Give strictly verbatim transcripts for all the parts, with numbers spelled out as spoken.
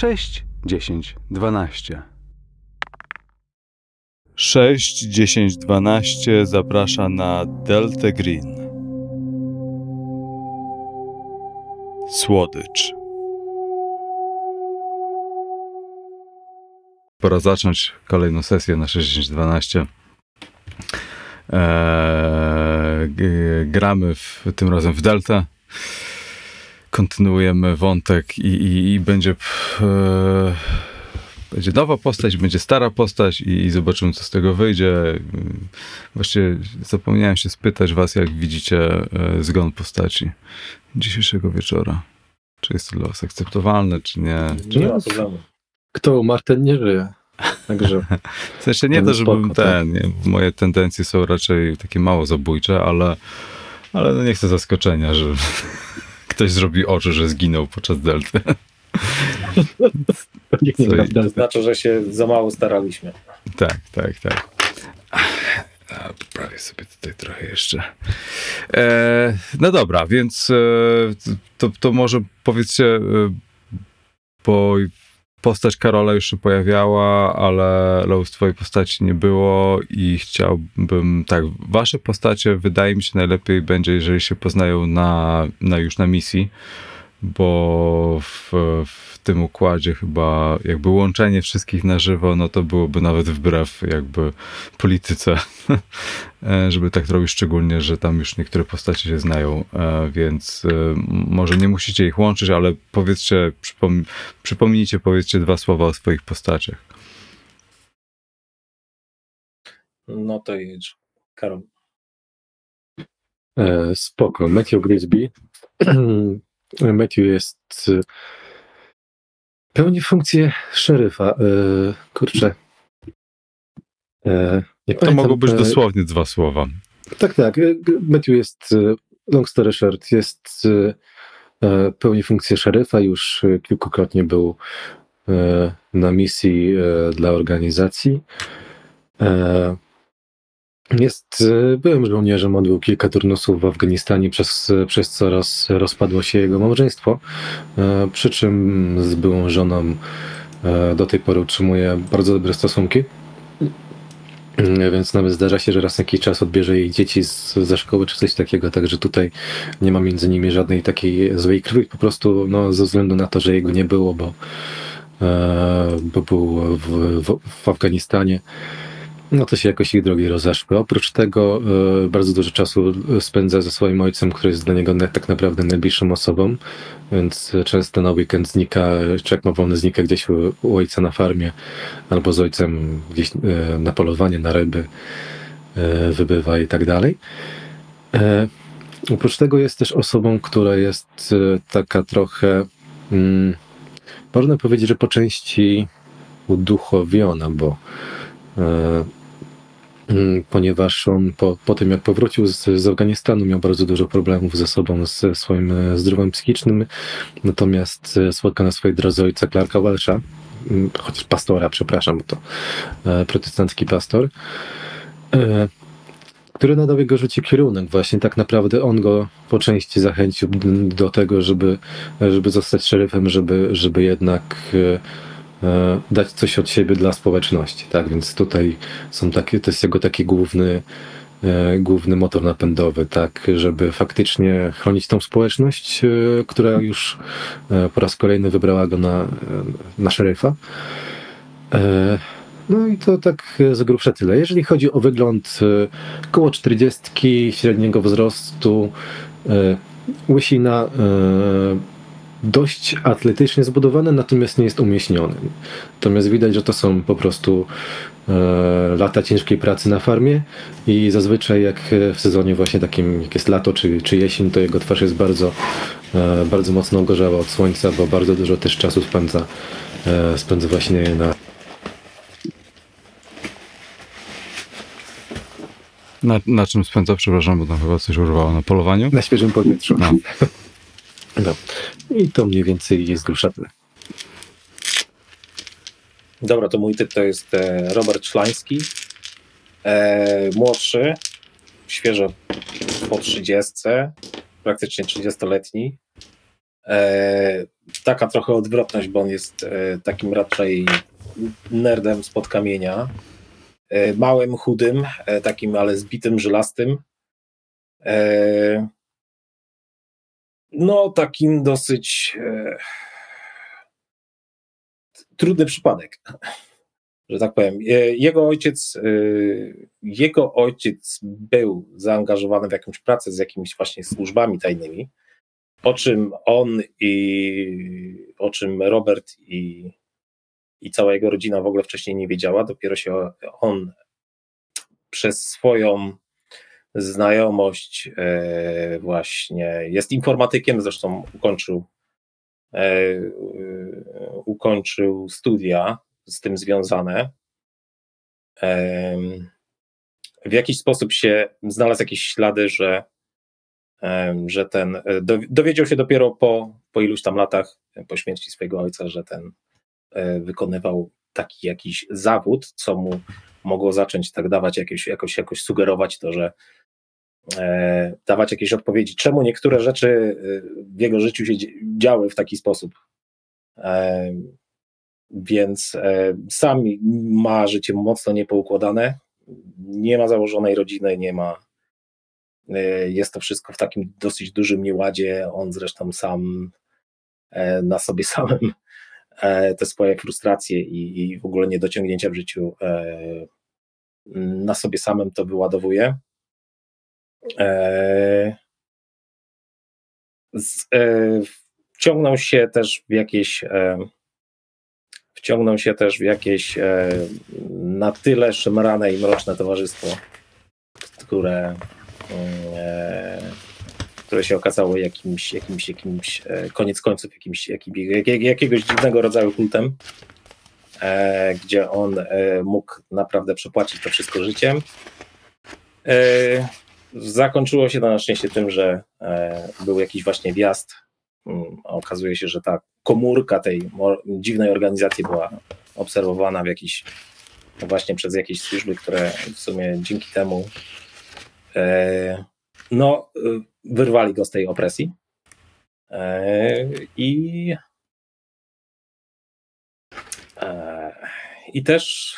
sześć, dziesięć, dwanaście. sześć, dziesięć, dwanaście zaprasza na Delta Green. Słodycz. Pora zacząć kolejną sesję na sześć dziesięć dwanaście. Eee, g- gramy w, tym razem w Delta. Kontynuujemy wątek i, i, i będzie e, będzie nowa postać, będzie stara postać i, i zobaczymy, co z tego wyjdzie. Właściwie zapomniałem się spytać was, jak widzicie e, zgon postaci dzisiejszego wieczora. Czy jest to dla was akceptowalne, czy nie? Czy... Nie ma problemu. Kto umarł, ten nie żyje. Także W sensie nie to, żebym ten, nie, moje tendencje są raczej takie mało zabójcze, ale, ale no nie chcę zaskoczenia, że ktoś zrobi oczy, że zginął podczas delty. To znaczy, że się za mało staraliśmy. Tak, tak, tak. A, poprawię sobie tutaj trochę jeszcze. E, no dobra, więc e, to, to może powiedzcie, e, bo postać Karola już się pojawiała, ale Lois, twojej postaci nie było i chciałbym, tak, wasze postacie wydaje mi się najlepiej będzie, jeżeli się poznają na, na już na misji, bo w, w tym układzie chyba jakby łączenie wszystkich na żywo, no to byłoby nawet wbrew jakby polityce, żeby tak robić, szczególnie, że tam już niektóre postacie się znają, więc może nie musicie ich łączyć, ale powiedzcie, przypom- przypomnijcie, powiedzcie dwa słowa o swoich postaciach. No to jedź, Karol. e, spoko. Matthew Grisby. Matthew jest e, pełni funkcję szeryfa. E, kurczę. E, nie To pamiętam, mogą być e, dosłownie dwa słowa. Tak, tak. e, Matthew jest, e, long story short, jest e, e, pełni funkcję szeryfa. Już e, kilkukrotnie był e, na misji e, dla organizacji. E, Jest e, byłym żołnierzem, odbył kilka turnusów w Afganistanie, przez, przez co roz, rozpadło się jego małżeństwo. E, Przy czym z byłą żoną e, do tej pory utrzymuje bardzo dobre stosunki. E, Więc nawet zdarza się, że raz na jakiś czas odbierze jej dzieci z, ze szkoły czy coś takiego, także tutaj nie ma między nimi żadnej takiej złej krwi, po prostu no, ze względu na to, że jego nie było, bo, e, bo był w, w, w Afganistanie. No to się jakoś ich drogi rozeszły. Oprócz tego e, bardzo dużo czasu spędza ze swoim ojcem, który jest dla niego na, tak naprawdę najbliższą osobą, więc często na weekend znika, czy jak ma wolny, znika gdzieś u, u ojca na farmie, albo z ojcem gdzieś e, na polowanie, na ryby e, wybywa i tak dalej. E, oprócz tego jest też osobą, która jest e, taka trochę, mm, można powiedzieć, że po części uduchowiona, bo e, ponieważ on po, po tym, jak powrócił z, z Afganistanu, miał bardzo dużo problemów ze sobą, ze swoim e, zdrowiem psychicznym, natomiast e, spotkał na swojej drodze ojca Clarka Welsha, m, chociaż pastora, przepraszam, bo to e, protestancki pastor, e, który nadał jego życiu kierunek. Właśnie tak naprawdę on go po części zachęcił d- do tego, żeby, żeby zostać szeryfem, żeby, żeby jednak e, e, dać coś od siebie dla społeczności, tak, więc tutaj są takie, to jest jego taki główny, e, główny motor napędowy, tak, żeby faktycznie chronić tą społeczność, e, która już e, po raz kolejny wybrała go na, e, na szeryfa. E, no i to tak e, z grubsza tyle. Jeżeli chodzi o wygląd, e, koło czterdziestki, średniego wzrostu, e, łysina, e, dość atletycznie zbudowany, natomiast nie jest umieśniony. Natomiast widać, że to są po prostu e, lata ciężkiej pracy na farmie i zazwyczaj jak w sezonie właśnie takim, jak jest lato czy, czy jesień, to jego twarz jest bardzo, e, bardzo mocno ogorzała od słońca, bo bardzo dużo też czasu spędza, e, spędza właśnie na Na, na czym spędza, przepraszam, bo tam chyba coś urwało, na polowaniu? na świeżym powietrzu. No. No. I to mniej więcej jest grubsza tyle. Dobra, to mój typ to jest e, Robert Szlański. E, młodszy, świeżo po trzydziestce, praktycznie trzydziestoletni. E, taka trochę odwrotność, bo on jest e, takim raczej nerdem spod kamienia. E, małym, chudym, e, takim ale zbitym, żelastym. E, no, takim dosyć e, trudny przypadek, że tak powiem. E, jego ojciec, e, jego ojciec był zaangażowany w jakąś pracę z jakimiś właśnie służbami tajnymi, o czym on i o czym Robert i, i cała jego rodzina w ogóle wcześniej nie wiedziała. Dopiero się on przez swoją znajomość e, właśnie, jest informatykiem, zresztą ukończył, e, ukończył studia z tym związane. E, w jakiś sposób się znalazł jakieś ślady, że że ten, dowiedział się dopiero po, po iluś tam latach, po śmierci swojego ojca, że ten wykonywał taki jakiś zawód, co mu mogło zacząć tak dawać jakieś, jakoś, jakoś sugerować to, że e, dawać jakieś odpowiedzi, czemu niektóre rzeczy w jego życiu się działy w taki sposób. E, więc e, sam ma życie mocno niepoukładane, nie ma założonej rodziny, nie ma. Jest to wszystko w takim dosyć dużym nieładzie. On zresztą sam na sobie samym te swoje frustracje i, i w ogóle niedociągnięcia w życiu na sobie samym to wyładowuje. Wciągnął się też w jakieś wciągnął się też w jakieś na tyle szemrane i mroczne towarzystwo, które które się okazało jakimś, jakimś, jakimś koniec końców jakimś, jakimś, jak, jakiegoś dziwnego rodzaju kultem, e, gdzie on e, mógł naprawdę przepłacić to wszystko życiem. E, zakończyło się to na szczęście tym, że e, był jakiś właśnie wjazd. Um, okazuje się, że ta komórka tej dziwnej organizacji była obserwowana w jakiś, właśnie przez jakieś służby, które w sumie dzięki temu no, wyrwali go z tej opresji i i też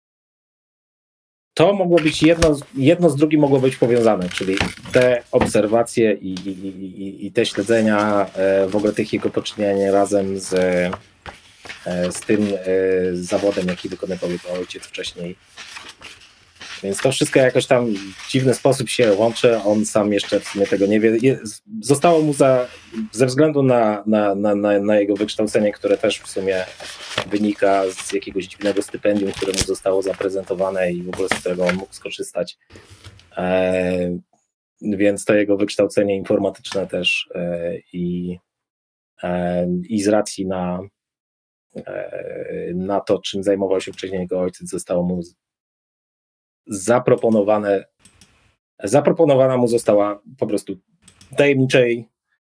to mogło być jedno, jedno z drugim mogło być powiązane, czyli te obserwacje i, i, i, i te śledzenia w ogóle tych jego poczynień razem z, z tym zawodem, jaki wykonywał jego ojciec wcześniej. Więc to wszystko jakoś tam w dziwny sposób się łączy, on sam jeszcze w sumie tego nie wie. Zostało mu za, ze względu na, na, na, na jego wykształcenie, które też w sumie wynika z jakiegoś dziwnego stypendium, które mu zostało zaprezentowane i w ogóle z którego on mógł skorzystać. E, więc to jego wykształcenie informatyczne też e, i, e, i z racji na, e, na to, czym zajmował się wcześniej jego ojciec, zostało mu zaproponowane, zaproponowana mu została po prostu tajemniczej,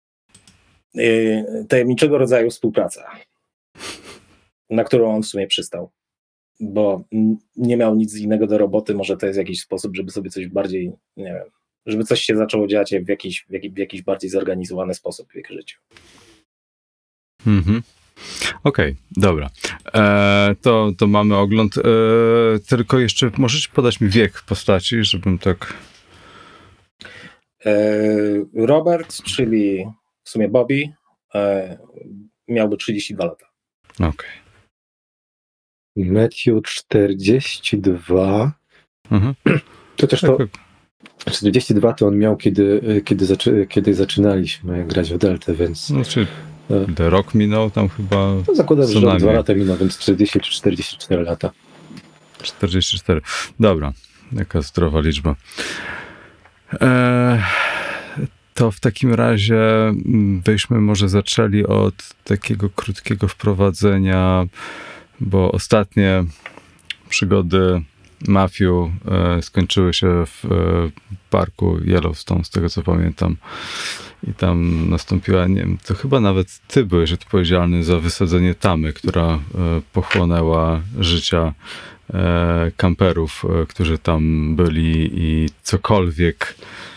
yy, tajemniczego rodzaju współpraca, na którą on w sumie przystał, bo nie miał nic innego do roboty, może to jest jakiś sposób, żeby sobie coś bardziej, nie wiem, żeby coś się zaczęło dziać w jakiś, w jakiś, w jakiś bardziej zorganizowany sposób w jego życiu. Mhm. Okej, okay, dobra. E, to, to mamy ogląd. E, tylko jeszcze możecie podać mi wiek postaci, żebym tak... E, Robert, czyli w sumie Bobby, e, miałby trzydzieści dwa lata. Okej. Okay. Matthew czterdzieści dwa. Mhm. Chociaż to czterdzieści dwa to on miał, kiedy, kiedy, zaczy, kiedy zaczynaliśmy grać w Deltę, więc... Znaczy... The rok minął tam chyba. No, zakładam, że dwa lata minął, więc czterdzieści czy czterdzieści cztery lata. czterdzieści cztery. Dobra, jaka zdrowa liczba. Eee, to w takim razie byśmy może zaczęli od takiego krótkiego wprowadzenia, bo ostatnie przygody Matthew e, skończyły się w e, parku Yellowstone, z tego co pamiętam. I tam nastąpiła, nie wiem, to chyba nawet ty byłeś odpowiedzialny za wysadzenie tamy, która e, pochłonęła życia e, kamperów, e, którzy tam byli i cokolwiek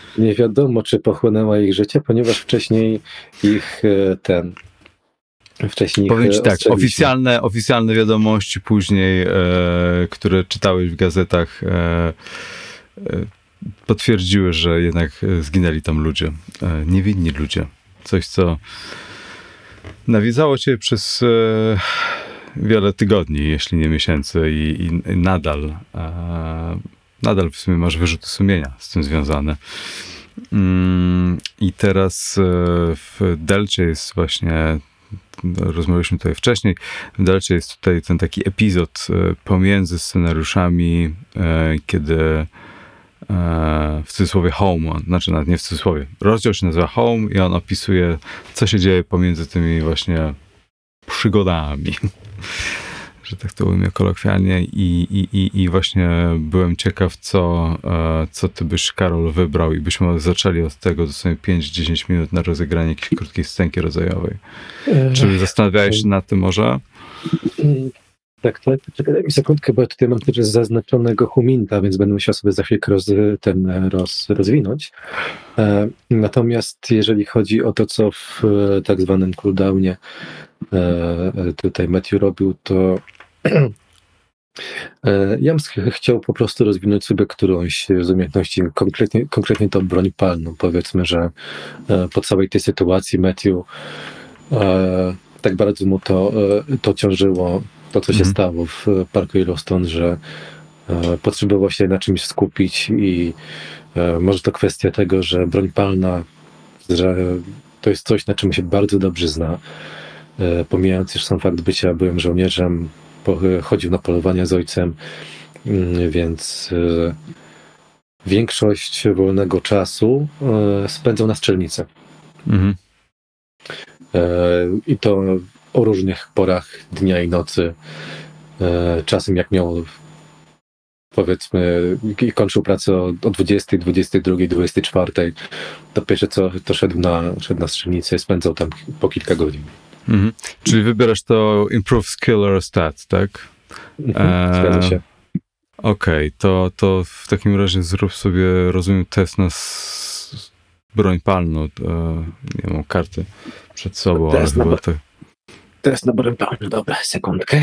nie wiadomo, czy pochłonęła ich życie, ponieważ wcześniej ich e, ten... Wcześniej ich Powiem ci tak, ostrzeliśmy. oficjalne, oficjalne wiadomości później, e, które czytałeś w gazetach, e, e, potwierdziły, że jednak zginęli tam ludzie, e, niewinni ludzie. Coś, co nawiedzało cię przez e, wiele tygodni, jeśli nie miesięcy i, i, i nadal, e, nadal w sumie masz wyrzuty sumienia z tym związane. Mm, I teraz e, w Delcie jest właśnie, rozmawialiśmy tutaj wcześniej, w Delcie jest tutaj ten taki epizod e, pomiędzy scenariuszami, e, kiedy e, w cudzysłowie Home, on- znaczy nawet nie w cudzysłowie, rozdział się nazywa Home i on opisuje, co się dzieje pomiędzy tymi właśnie przygodami, że tak to ujmę kolokwialnie i, i, i, i właśnie byłem ciekaw, co, e, co ty byś, Karol, wybrał i byśmy zaczęli od tego dosłownie pięć do dziesięciu minut na rozegranie jakiejś krótkiej scenki rodzajowej. E, Czy zastanawiałeś się nad tym może? Tak, tak. Czekaj, daj mi sekundkę, bo ja tutaj mam też zaznaczonego Huminta, więc będę musiał sobie za chwilkę roz, ten roz, rozwinąć. E, natomiast jeżeli chodzi o to, co w e, tak zwanym cooldownie e, tutaj Matthew robił, to e, ja bym ch- chciał po prostu rozwinąć sobie którąś z umiejętności, konkretnie, konkretnie tą broń palną. Powiedzmy, że e, po całej tej sytuacji Matthew e, tak bardzo mu to, e, to ciążyło, to co się Mhm. stało w Parku Yellowstone, że e, potrzebował się na czymś skupić i e, może to kwestia tego, że broń palna, że to jest coś, na czym się bardzo dobrze zna. E, pomijając już sam fakt bycia byłym żołnierzem, po, chodził na polowania z ojcem, mm, więc e, większość wolnego czasu e, spędzał na strzelnicy. Mhm. E, I to o różnych porach dnia i nocy. E, Czasem jak miał, powiedzmy, i kończył pracę o, o dwudziestej, dwudziestej drugiej, dwudziestej czwartej, to pierwsze co, to szedł na, szedł na strzelnicę i spędzał tam po kilka godzin. Mhm. Czyli wybierasz to improve skill or stat, tak? Mhm, Zgadza się. Okej, to, to w takim razie zrób sobie, rozumiem, test na s- broń palną. E, nie mam karty przed sobą, ale Test na chyba bro- to... To jest na broń palną, dobra, sekundkę.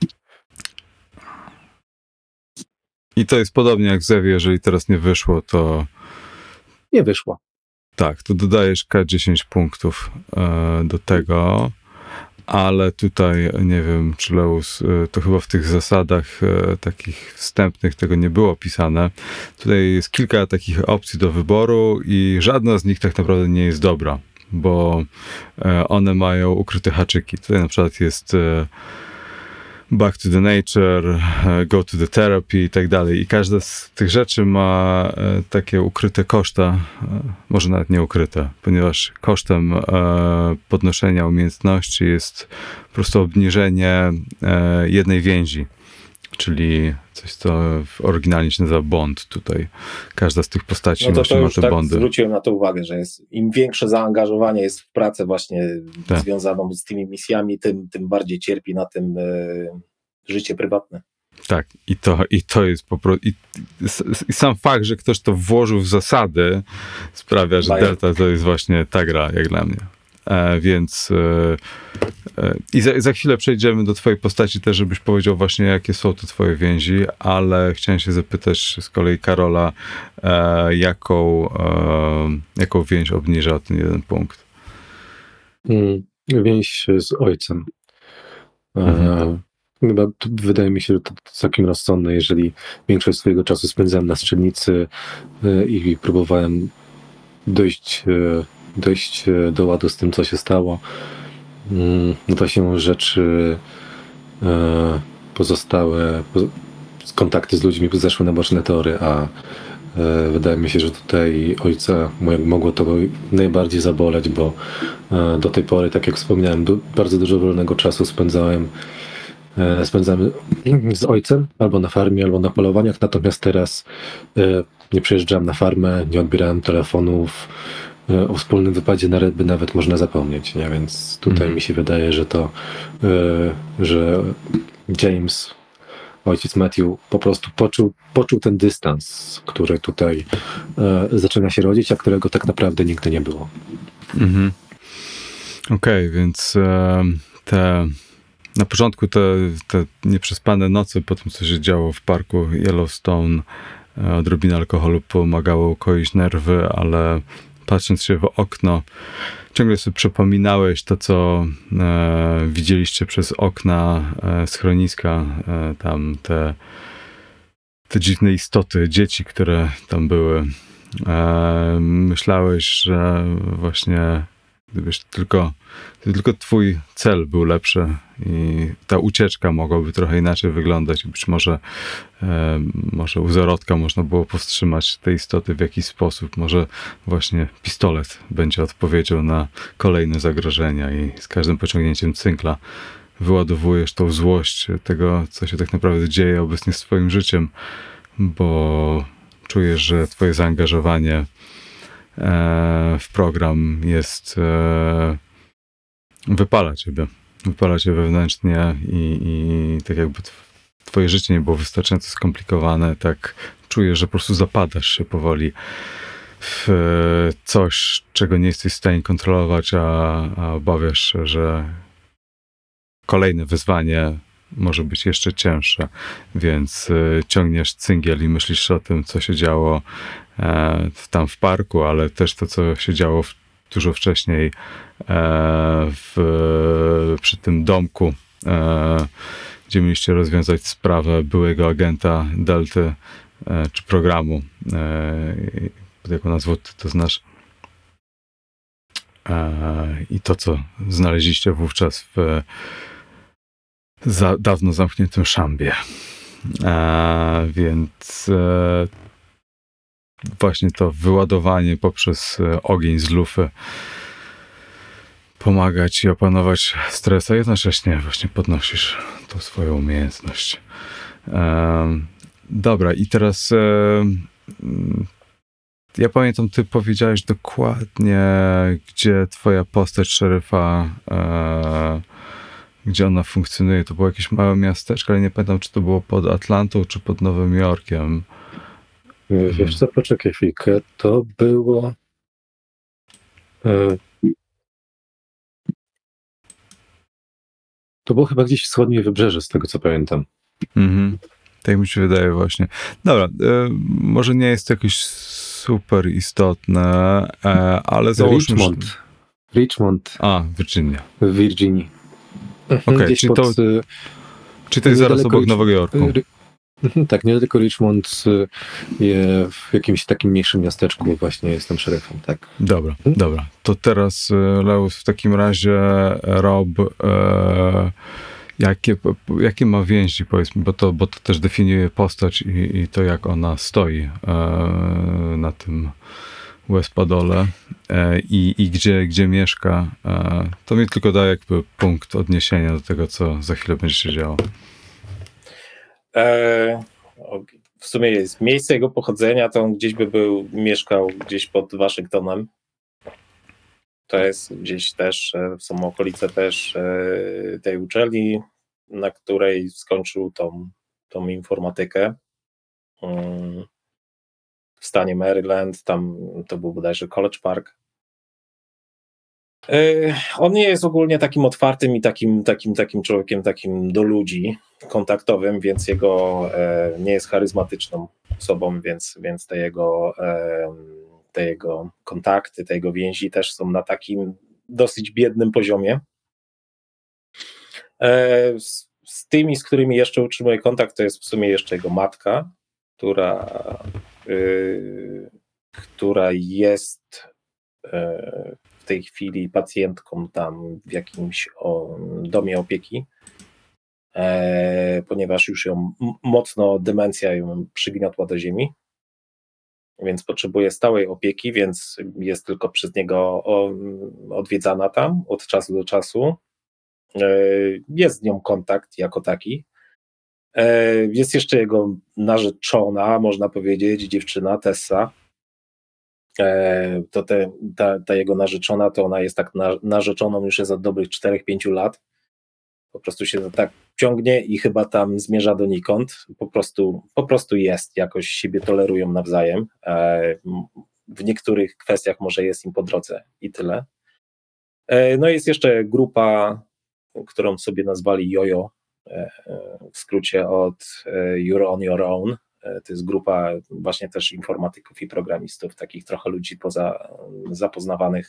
I to jest podobnie jak w Zewie, jeżeli teraz nie wyszło, to Nie wyszło. tak, to dodajesz K dziesięć punktów e, do tego, ale tutaj nie wiem, czy Leus, e, to chyba w tych zasadach e, takich wstępnych tego nie było opisane. Tutaj jest kilka takich opcji do wyboru i żadna z nich tak naprawdę nie jest dobra, bo e, one mają ukryte haczyki. Tutaj na przykład jest e, Back to the Nature, e, Go to the Therapy i tak dalej. I każda z tych rzeczy ma e, takie ukryte koszta, e, może nawet nie ukryte, ponieważ kosztem e, podnoszenia umiejętności jest po prostu obniżenie e, jednej więzi, czyli coś, co w oryginalnie się nazywa bond tutaj. Każda z tych postaci No to, właśnie to ma już te tak bondy. zwróciłem na to uwagę, że jest, im większe zaangażowanie jest w pracę właśnie Tak. związaną z tymi misjami, tym, tym bardziej cierpi na tym e, życie prywatne. Tak, i to, i to jest po prostu. I, i sam fakt, że ktoś to włożył w zasady, sprawia, że Daje. Delta to jest właśnie ta gra, jak dla mnie. E, więc e, e, i za, za chwilę przejdziemy do twojej postaci też, żebyś powiedział właśnie, jakie są te twoje więzi, ale chciałem się zapytać z kolei Karola, e, jaką, e, jaką więź obniża o ten jeden punkt. Mm, Więź z ojcem. E, Mhm. Chyba to wydaje mi się, że to całkiem rozsądne, jeżeli większość swojego czasu spędzałem na strzelnicy e, i próbowałem dojść, e, dojść e, do ładu z tym, co się stało. Mm, No to się rzeczy e, pozostałe, poz- kontakty z ludźmi zeszły na boczne tory, a e, wydaje mi się, że tutaj ojca mo- mogło to najbardziej zaboleć, bo e, do tej pory, tak jak wspomniałem, du- bardzo dużo wolnego czasu spędzałem e, spędzałem z ojcem albo na farmie, albo na polowaniach, natomiast teraz e, nie przyjeżdżałem na farmę, nie odbierałem telefonów, e, o wspólnym wypadzie na ryby nawet można zapomnieć, nie? Więc tutaj Mhm. mi się wydaje, że to, e, że James ojciec Matthew po prostu poczuł, poczuł ten dystans, który tutaj e, zaczyna się rodzić, a którego tak naprawdę nigdy nie było. Mhm. Okej, okay, więc e, te na początku te, te nieprzespane noce po tym, co się działo w parku Yellowstone, e, odrobina alkoholu pomagało ukoić nerwy, ale patrząc się w okno, ciągle sobie przypominałeś to, co e, widzieliście przez okna e, schroniska, e, tam te, te dziwne istoty, dzieci, które tam były. E, myślałeś, że właśnie gdybyś tylko, gdyby tylko twój cel był lepszy i ta ucieczka mogłaby trochę inaczej wyglądać i być może e, może u zarodka można było powstrzymać te istoty w jakiś sposób. Może właśnie pistolet będzie odpowiedzią na kolejne zagrożenia i z każdym pociągnięciem cynkla wyładowujesz tą złość tego, co się tak naprawdę dzieje obecnie z twoim życiem, bo czujesz, że twoje zaangażowanie w program jest wypala ciebie, wypala cię wewnętrznie i, i tak jakby twoje życie nie było wystarczająco skomplikowane, tak czujesz, że po prostu zapadasz się powoli w coś, czego nie jesteś w stanie kontrolować, a, a obawiasz się, że kolejne wyzwanie może być jeszcze cięższe, więc y, ciągniesz cyngiel i myślisz o tym, co się działo e, tam w parku, ale też to, co się działo w, dużo wcześniej e, w, przy tym domku, e, gdzie mieliście rozwiązać sprawę byłego agenta Delty, e, czy programu, e, jaką nazwę ty to znasz. E, I to, co znaleźliście wówczas w za dawno zamkniętym szambie. E, więc e, właśnie to wyładowanie poprzez ogień z lufy pomaga ci opanować stres, a jednocześnie właśnie podnosisz tą swoją umiejętność. E, dobra, i teraz e, ja pamiętam, ty powiedziałeś dokładnie, gdzie twoja postać szeryfa e, gdzie ona funkcjonuje. To było jakieś małe miasteczko, ale nie pamiętam, czy to było pod Atlantą, czy pod Nowym Jorkiem. Wiesz co, poczekaj chwilkę. To było... E, to było chyba gdzieś wschodnie wybrzeże, z tego co pamiętam. Mhm. Tak mi się wydaje właśnie. Dobra, e, może nie jest to jakieś super istotne, e, ale załóżmy... Richmond. Że... Richmond. A, Virginia. W Virginii. Okej, okay, czyli, pod, to, czyli to jest zaraz obok Nowego Jorku. Tak, niedaleko Richmond, w jakimś takim mniejszym miasteczku właśnie jestem szeryfem, tak. Dobra, hmm? dobra. To teraz, Leus, w takim razie Rob, e, jakie, jakie ma więzi, powiedzmy, bo to, bo to też definiuje postać i, i to, jak ona stoi e, na tym Westpadole e, i, i gdzie, gdzie mieszka. E, to mi tylko daje jakby punkt odniesienia do tego, co za chwilę będzie się działo. E, w sumie jest miejsce jego pochodzenia, to on gdzieś by był, mieszkał gdzieś pod Waszyngtonem. To jest gdzieś też, są okolice też tej uczelni, na której skończył tą, tą informatykę w stanie Maryland, tam to był bodajże College Park. On nie jest ogólnie takim otwartym i takim, takim, takim człowiekiem, takim do ludzi kontaktowym, więc jego nie jest charyzmatyczną osobą, więc, więc te jego, te jego kontakty, te jego więzi też są na takim dosyć biednym poziomie. Z, z tymi, z którymi jeszcze utrzymuje kontakt, to jest w sumie jeszcze jego matka, która, yy, która jest yy, w tej chwili pacjentką tam w jakimś o, domie opieki, e, ponieważ już ją m- mocno demencja ją przygniotła do ziemi, więc potrzebuje stałej opieki, więc jest tylko przez niego o, odwiedzana tam od czasu do czasu. E, jest z nią kontakt jako taki. E, jest jeszcze jego narzeczona, można powiedzieć, dziewczyna Tessa. To te, ta, ta jego narzeczona, to ona jest tak na, narzeczoną już jest od dobrych czterech pięciu lat. Po prostu się to tak ciągnie i chyba tam zmierza donikąd. Po prostu, po prostu jest, jakoś siebie tolerują nawzajem. W niektórych kwestiach może jest im po drodze i tyle. No jest jeszcze grupa, którą sobie nazwali Jojo, w skrócie od You're on your own. To jest grupa właśnie też informatyków i programistów, takich trochę ludzi poza, zapoznawanych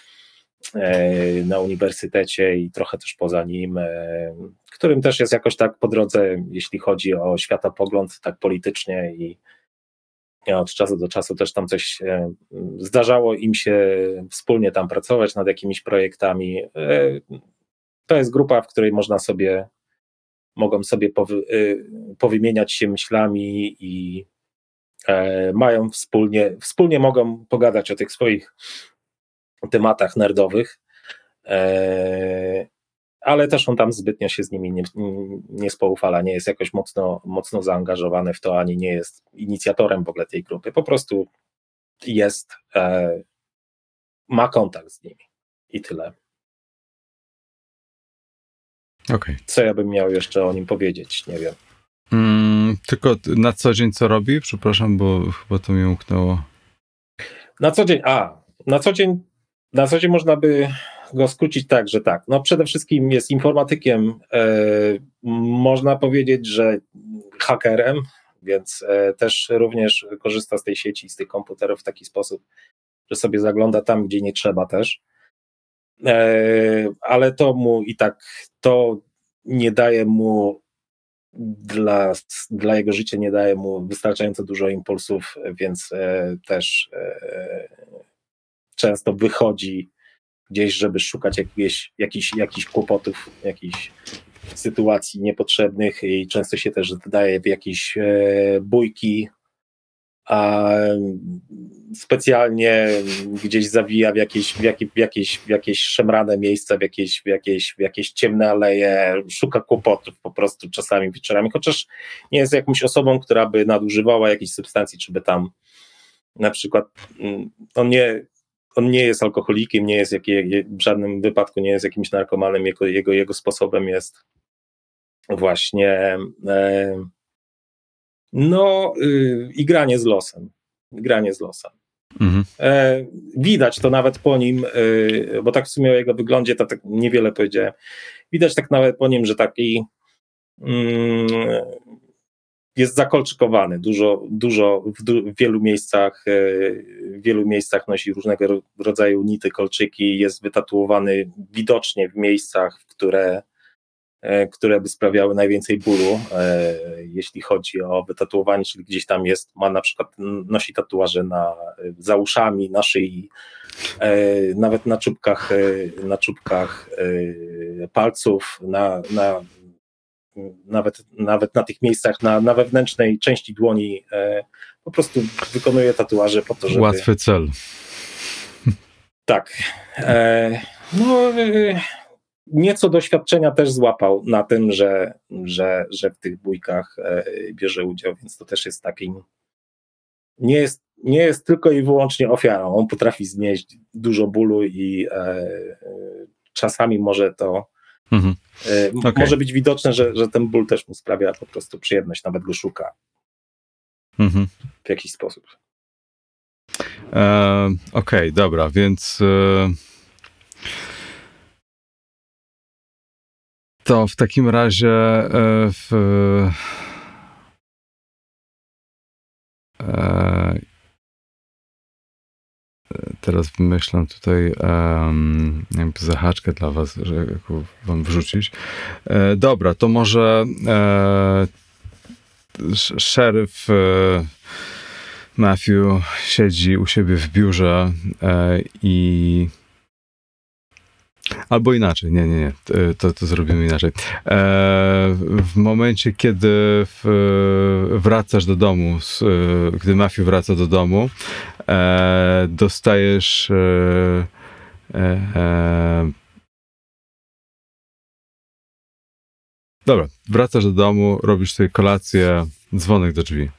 na uniwersytecie i trochę też poza nim, którym też jest jakoś tak po drodze, jeśli chodzi o światopogląd, tak politycznie i od czasu do czasu też tam coś zdarzało im się wspólnie tam pracować nad jakimiś projektami. To jest grupa, w której można sobie, mogą sobie powy, powymieniać się myślami i mają wspólnie, wspólnie mogą pogadać o tych swoich tematach nerdowych, ale też on tam zbytnio się z nimi nie, nie spoufala, nie jest jakoś mocno, mocno zaangażowany w to, ani nie jest inicjatorem w ogóle tej grupy, po prostu jest, ma kontakt z nimi i tyle. Okay. Co ja bym miał jeszcze o nim powiedzieć, nie wiem. Mm, tylko na co dzień co robi? Przepraszam, bo chyba to mi umknęło. Na co dzień, a, na co dzień, na co dzień można by go skrócić tak, że tak, no przede wszystkim jest informatykiem, e, można powiedzieć, że hakerem, więc e, też również korzysta z tej sieci, z tych komputerów w taki sposób, że sobie zagląda tam, gdzie nie trzeba też, e, ale to mu i tak, to nie daje mu dla, dla jego życia, nie daje mu wystarczająco dużo impulsów, więc e, też e, często wychodzi gdzieś, żeby szukać jakichś, jakichś, jakichś kłopotów, jakichś sytuacji niepotrzebnych i często się też wydaje w jakieś e, bójki, a specjalnie gdzieś zawija w jakieś, w jakieś, w jakieś, w jakieś szemrane miejsca, w jakieś, w, jakieś, w jakieś ciemne aleje, szuka kłopotów po prostu czasami wieczorami, chociaż nie jest jakąś osobą, która by nadużywała jakiejś substancji, czy by tam na przykład on nie On nie jest alkoholikiem, nie jest jakie, w żadnym wypadku nie jest jakimś narkomanem, jego, jego, jego sposobem jest właśnie e, no y, i granie z losem. Granie z losem. Mhm. E, widać to nawet po nim, y, bo tak w sumie o jego wyglądzie to tak niewiele powiedziałem, widać tak nawet po nim, że taki mm, jest zakolczykowany, dużo, dużo w, du, w wielu miejscach, w wielu miejscach nosi różnego rodzaju nity, kolczyki, jest wytatuowany widocznie w miejscach, które, które by sprawiały najwięcej bólu, jeśli chodzi o wytatuowanie, czyli gdzieś tam jest, ma na przykład, nosi tatuaże na, za uszami, na szyi, nawet na czubkach, na czubkach palców, na, na Nawet, nawet na tych miejscach, na, na wewnętrznej części dłoni e, po prostu wykonuje tatuaże po to, żeby... Łatwy cel. Tak. E, no, e, nieco doświadczenia też złapał na tym, że, że, że w tych bójkach e, bierze udział, więc to też jest taki... Nie jest, nie jest tylko i wyłącznie ofiarą. On potrafi znieść dużo bólu i e, e, czasami może to Mhm. Okay. Może być widoczne, że, że ten ból też mu sprawia po prostu przyjemność, nawet go szuka mhm. w jakiś sposób. E, Okej, okay, dobra, więc e, to w takim razie e, w, e, teraz wymyślam tutaj um, jakby zahaczkę dla was, że wam wrzucić. E, dobra, to może e, szeryf e, Matthew siedzi u siebie w biurze e, i albo inaczej, nie, nie, nie, to, to zrobimy inaczej. E, w momencie, kiedy w, wracasz do domu, gdy Matthew wraca do domu, e, dostajesz e, e, dobra, wracasz do domu, robisz sobie kolację, dzwonek do drzwi.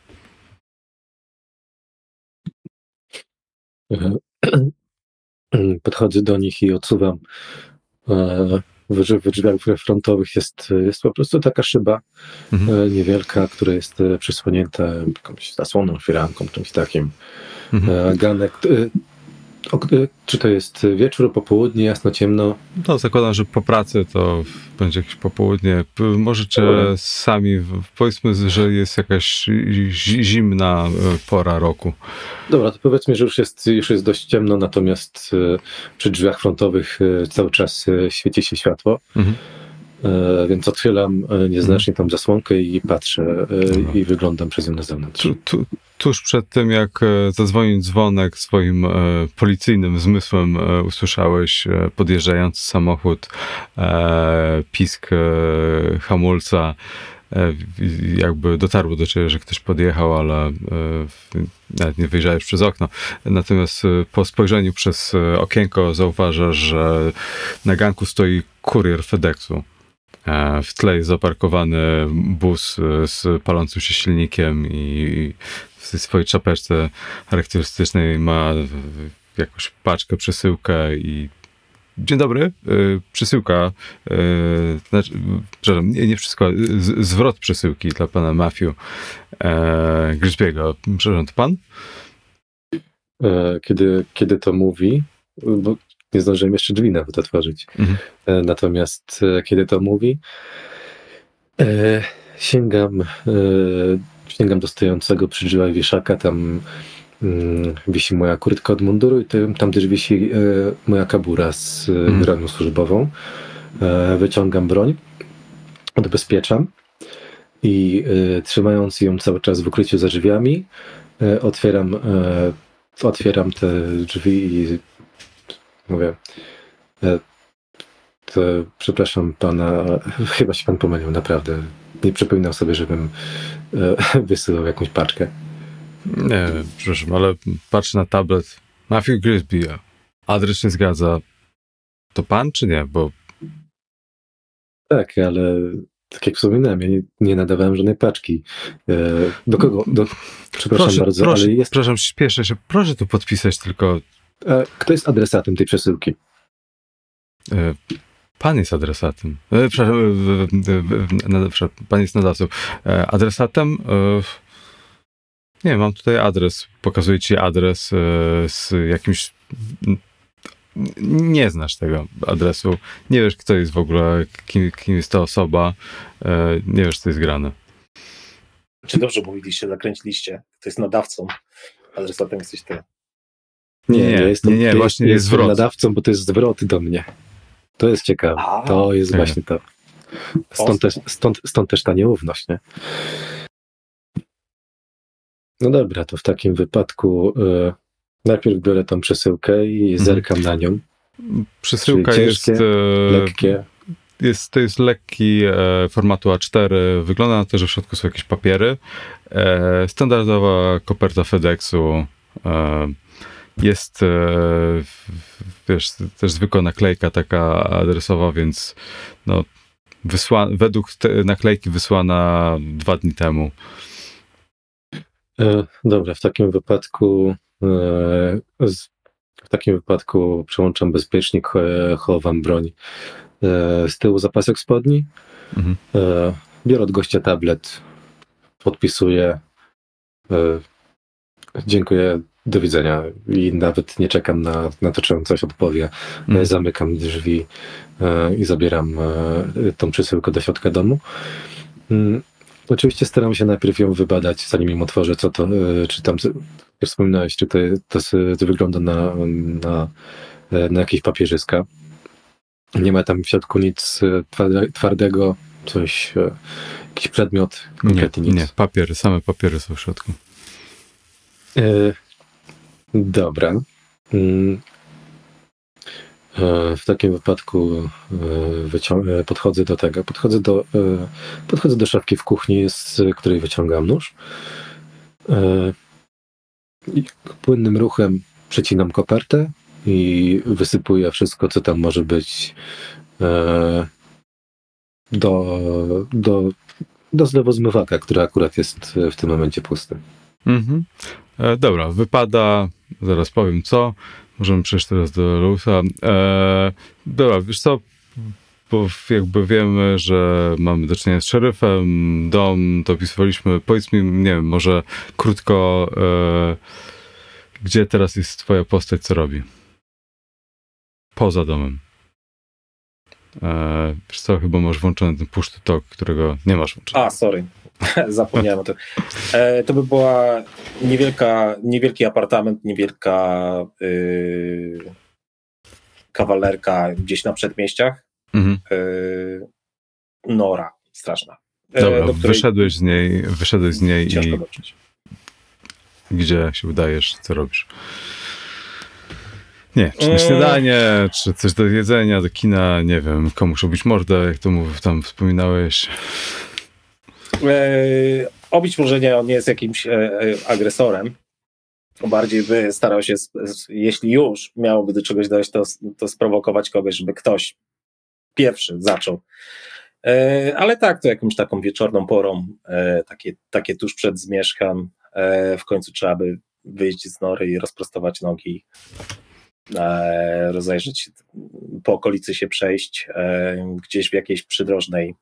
Podchodzę do nich i odsuwam e, w, w drzwiach frontowych jest, jest po prostu taka szyba Mhm. e, niewielka, która jest e, przysłonięta jakąś zasłoną, firanką, czymś takim. Mhm. E, Ganek, e, o, e, czy to jest wieczór, popołudnie, jasno, ciemno? No, zakładam, że po pracy to będzie jakieś popołudnie. P- Możecie Dobra. sami, w- powiedzmy, że jest jakaś zi- zimna e, pora roku. Dobra, to powiedzmy, że już jest, już jest dość ciemno, natomiast e, przy drzwiach frontowych e, cały czas e, świeci się światło, Mhm. e, więc otwieram e, nieznacznie tą zasłonkę i patrzę e, Dobra. i wyglądam przez nią na zewnątrz. Tu, tu, tuż przed tym, jak e, zadzwonił dzwonek, swoim e, policyjnym zmysłem e, usłyszałeś e, podjeżdżający samochód, e, pisk e, hamulca. E, i jakby dotarło do ciebie, że ktoś podjechał, ale e, w- nawet nie wyjrzałeś przez okno. Natomiast e, po spojrzeniu przez e, okienko zauważasz, że na ganku stoi kurier FedExu. E, W tle jest zaparkowany bus e, z palącym się silnikiem i w tej swojej czapeczce charakterystycznej ma w- jakąś paczkę, przesyłkę i dzień dobry, e, przesyłka, e, znaczy, przepraszam, nie, nie wszystko, z, zwrot przesyłki dla pana Matthew e, Grisby'ego. Przepraszam, to pan? E, Kiedy, kiedy to mówi, bo nie zdążyłem jeszcze drzwi nawet otworzyć, Mhm. E, natomiast e, kiedy to mówi, e, sięgam, e, sięgam do stojącego przy drzwiach wieszaka, tam mm, wisi moja kurtka od munduru i tym, tam też wisi e, moja kabura z e, Mhm. bronią służbową. E, wyciągam broń, odbezpieczam i e, trzymając ją cały czas w ukryciu za drzwiami, e, otwieram, e, otwieram te drzwi i mówię, e, to, przepraszam pana, chyba się pan pomylił, naprawdę. Nie przypominam sobie, żebym e, wysyłał jakąś paczkę. Nie, przepraszam, ale patrzę na tablet. Matthew Grisby, adres się zgadza. To pan czy nie? Bo Tak, ale tak jak wspominałem, ja nie, nie nadawałem żadnej paczki. E, do kogo? Do, przepraszam proszę, bardzo, proszę, ale jest. przepraszam, śpieszę się. Proszę tu podpisać tylko. E, kto jest adresatem tej przesyłki? E, pan jest adresatem. E, przepraszam, e, e, e, nada- przepraszam, pan jest nadawcą. E, adresatem. E, nie, mam tutaj adres. Pokazuję ci adres e, z jakimś. Nie znasz tego adresu. Nie wiesz, kto jest w ogóle, kim, kim jest ta osoba. E, nie wiesz, co jest grane. Czy dobrze mówiliście, zakręciliście? To jest nadawcą. Adresatem jesteś ty. Nie, nie, jestem, nie, nie, ja właśnie jest jestem zwrot. nadawcą, bo to jest zwrot do mnie. To jest ciekawe. A. To jest Tak. właśnie to. Stąd też, stąd, stąd też ta nieufność, nie? No dobra, to w takim wypadku e, najpierw biorę tą przesyłkę i Mhm. zerkam na nią. Przesyłka Czyli jest, ciężkie, e, Lekkie. jest. To jest lekki e, formatu A cztery. Wygląda na to, że w środku są jakieś papiery. E, standardowa koperta FedExu. E, jest e, w- wiesz, też zwykła naklejka taka adresowa, więc no, wysła, według te naklejki wysłana dwa dni temu. E, dobra, w takim wypadku e, z, w takim wypadku przełączam bezpiecznik, e, chowam broń e, z tyłu zapasek spodni, Mhm. e, biorę od gościa tablet, podpisuję, e, dziękuję, do widzenia i nawet nie czekam na, na to, czy on coś odpowie. Mhm. E, zamykam drzwi e, i zabieram e, tą przesyłkę do środka domu. Mm, Oczywiście staram się najpierw ją wybadać, zanim ją otworzę, co to, e, czy tam, jak wspominałeś, czy to, to, to wygląda na, na, e, na jakieś papierzyska. Nie ma tam w środku nic e, twarde- twardego, coś, e, jakiś przedmiot, Nie, konkretnie nic. nie, papiery, same papiery są w środku. E, dobra. Mm. E, W takim wypadku e, wycią- e, podchodzę do tego, podchodzę do, e, podchodzę do szafki w kuchni, z której wyciągam nóż. E, I płynnym ruchem przecinam kopertę i wysypuję wszystko, co tam może być e, do, do, do zlewozmywaka, który akurat jest w tym momencie pusty. Mhm. E, dobra, wypada, zaraz powiem co, możemy przejść teraz do Lusa. E, dobra, wiesz co, bo jakby wiemy, że mamy do czynienia z szeryfem, dom, to opisywaliśmy. Powiedz mi, nie wiem, może krótko, e, gdzie teraz jest twoja postać, co robi? Poza domem. E, wiesz co, chyba masz włączony ten push to talk, którego nie masz włączony. A, sorry. Zapomniałem o tym. E, to by była niewielka, niewielki apartament, niewielka yy, kawalerka gdzieś na przedmieściach. Mhm. Yy, nora straszna. E, Dobra, do której wyszedłeś z niej, wyszedłeś z niej ciężko i dotrzeć. gdzie się udajesz, co robisz? Nie, czy na Mm. śniadanie, czy coś do jedzenia, do kina, nie wiem, komuś obić mordę, jak to mów, tam wspominałeś. E, obić może nie, on nie jest jakimś e, e, agresorem. Bardziej by starał się, sp- s- jeśli już miałoby do czegoś dojść, to, s- to sprowokować kogoś, żeby ktoś pierwszy zaczął. E, ale tak, to jakąś taką wieczorną porą, e, takie, takie tuż przed zmierzchem, e, w końcu trzeba by wyjść z nory i rozprostować nogi, e, rozejrzeć się, po okolicy się przejść, e, gdzieś w jakiejś przydrożnej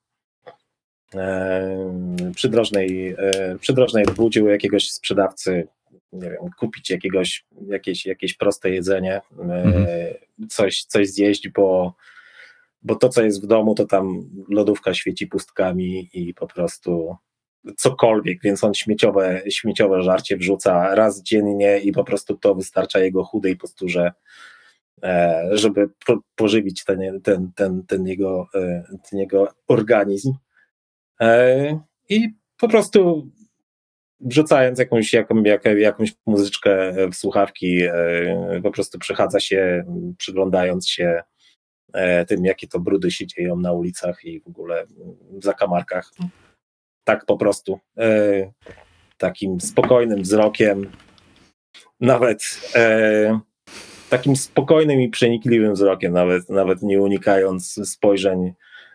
e, przydrożnej, e, przydrożnej budzie u jakiegoś sprzedawcy, nie wiem, kupić jakiegoś, jakieś, jakieś proste jedzenie, e, Mhm. coś, coś zjeść, bo, bo to, co jest w domu, to tam lodówka świeci pustkami i po prostu cokolwiek, więc on śmieciowe, śmieciowe żarcie wrzuca raz dziennie i po prostu to wystarcza jego chudej posturze, e, żeby po, pożywić ten, ten, ten, ten, jego, e, ten jego organizm. E, I po prostu wrzucając jakąś, jaką, jak, jakąś muzyczkę w słuchawki, e, po prostu przechadza się, przyglądając się e, tym, jakie to brudy się dzieją na ulicach i w ogóle w zakamarkach. Tak po prostu. E, takim spokojnym wzrokiem, nawet e, takim spokojnym i przenikliwym wzrokiem, nawet, nawet nie unikając spojrzeń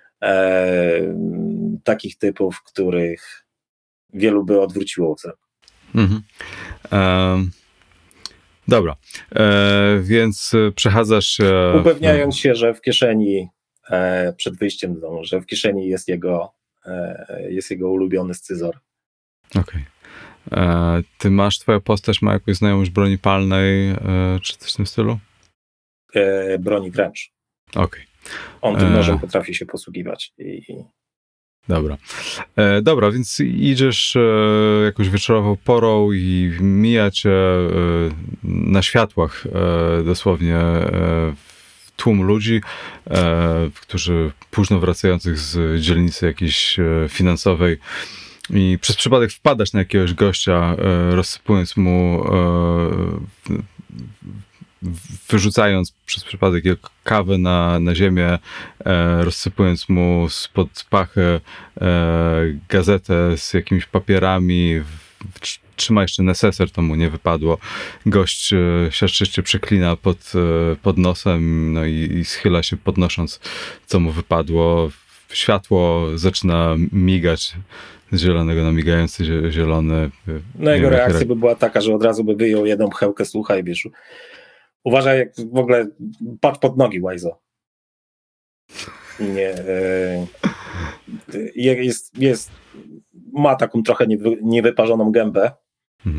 e, takich typów, których wielu by odwróciło wzrok. Mhm. Em, dobra, e, więc e, przechadzasz się... Upewniając się, że w kieszeni e, przed wyjściem do domu, że w kieszeni jest jego, e, jest jego ulubiony scyzor. Okej. E, Ty masz, twoja postać ma jakąś znajomość broni palnej, e, czy coś w tym stylu? E, broni wręcz. Okej. On tym E. nożem potrafi się posługiwać. I, Dobra. E, dobra, więc idziesz e, jakąś wieczorową porą i mija cię e, na światłach e, dosłownie e, tłum ludzi, e, którzy późno wracających z dzielnicy jakiejś e, finansowej i przez przypadek wpadasz na jakiegoś gościa, e, rozsypując mu e, wyrzucając przez przypadek jego kawę na, na ziemię, e, rozsypując mu spod pachy e, gazetę z jakimiś papierami, w, w, trzyma jeszcze neseser, to mu nie wypadło. Gość e, siarczyście przeklina pod, e, pod nosem, no i, i schyla się podnosząc, co mu wypadło. Światło zaczyna migać z zielonego na migający zie- zielony. no jego Nie wiem, reakcja jak- by była taka, że od razu by wyjął jedną pchełkę, słuchaj, wiesz, uważaj, jak w ogóle patrz pod nogi, łajzo. Nie, e, jest, jest, ma taką trochę niewy, niewyparzoną gębę, Mhm.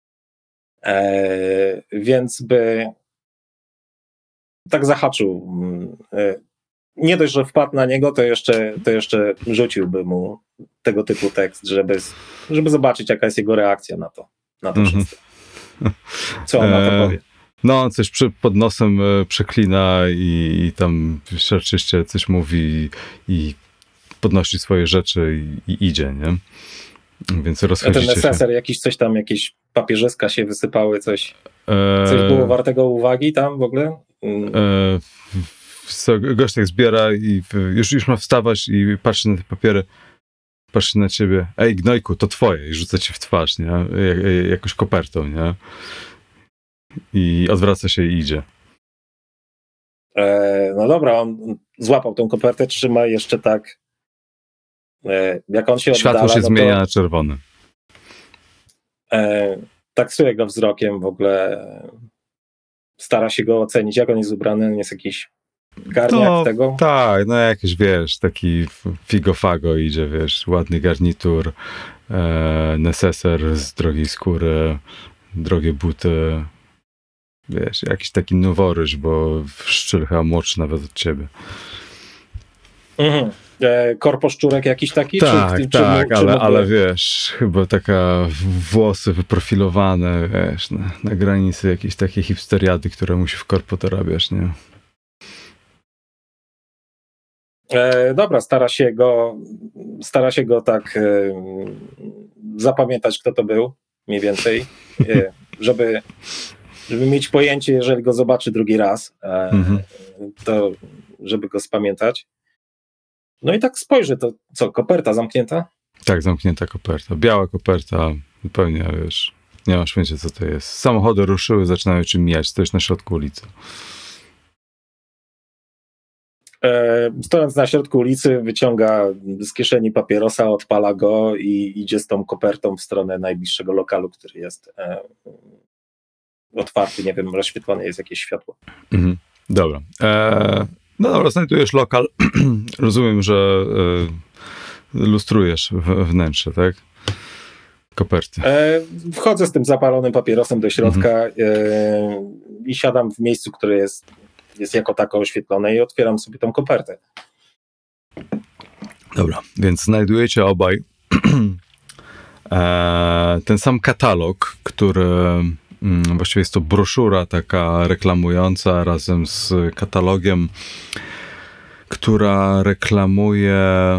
e, więc by tak zahaczył. E, nie dość, że wpadł na niego, to jeszcze, to jeszcze rzuciłby mu tego typu tekst, żeby, żeby zobaczyć, jaka jest jego reakcja na to, na to Mhm. wszystko. Co on na to E, powie. No, coś przy, pod nosem e, przeklina i, i tam siarczyście coś mówi i, i podnosi swoje rzeczy i, i idzie, nie? Więc A ten rozchodzicie się. neseser, jakiś coś tam, jakieś papierzyska się wysypały, coś, E, coś było wartego uwagi tam w ogóle? Mm, e, co, gość tak zbiera i w- już, już ma wstawać i patrzy na te papiery, patrzy na ciebie. Ej, gnojku, to twoje. I rzuca ci w twarz, nie? Jak, jakąś kopertą, nie? I odwraca się i idzie. E, no dobra, on złapał tą kopertę, trzyma jeszcze tak, e, jak on się oddala, Światło się no zmienia to na czerwone. e, taksuje go wzrokiem w ogóle, e, stara się go ocenić, jak on jest ubrany, on jest jakiś garniak No, tego? tak, no jakiś, wiesz, taki figo-fago idzie, wiesz, ładny garnitur, e, neseser z drogiej skóry, drogie buty, wiesz, jakiś taki noworyż, bo szczyl chyba młodszy nawet od ciebie. Mhm. E, korposzczurek jakiś taki? Tak, czy, tak, czy, ale, mógłby- ale wiesz, chyba taka włosy wyprofilowane, wiesz, na, na granicy jakiejś takiej hipsteriady, które musi w korpo dorabiać, nie? E, dobra, stara się go, stara się go tak e, zapamiętać, kto to był, mniej więcej, e, żeby, żeby mieć pojęcie, jeżeli go zobaczy drugi raz, e, Mhm. to żeby go spamiętać. No i tak spojrzy, to co, koperta zamknięta? Tak, zamknięta koperta, biała koperta, zupełnie, wiesz, nie masz pojęcia, co to jest. Samochody ruszyły, zaczynają cię mijać, stoisz na środku ulicy. E, stojąc na środku ulicy, wyciąga z kieszeni papierosa, odpala go i idzie z tą kopertą w stronę najbliższego lokalu, który jest e, otwarty, nie wiem, rozświetlone jest jakieś światło. Mhm. Dobra. E, no dobra, znajdujesz lokal. Rozumiem, że e, lustrujesz w, wnętrze, tak? Koperty. E, wchodzę z tym zapalonym papierosem do środka e, i siadam w miejscu, które jest, jest jako tako oświetlone i otwieram sobie tą kopertę. Dobra, więc znajdujecie obaj e, ten sam katalog, który mm, właściwie jest to broszura taka reklamująca razem z katalogiem, która reklamuje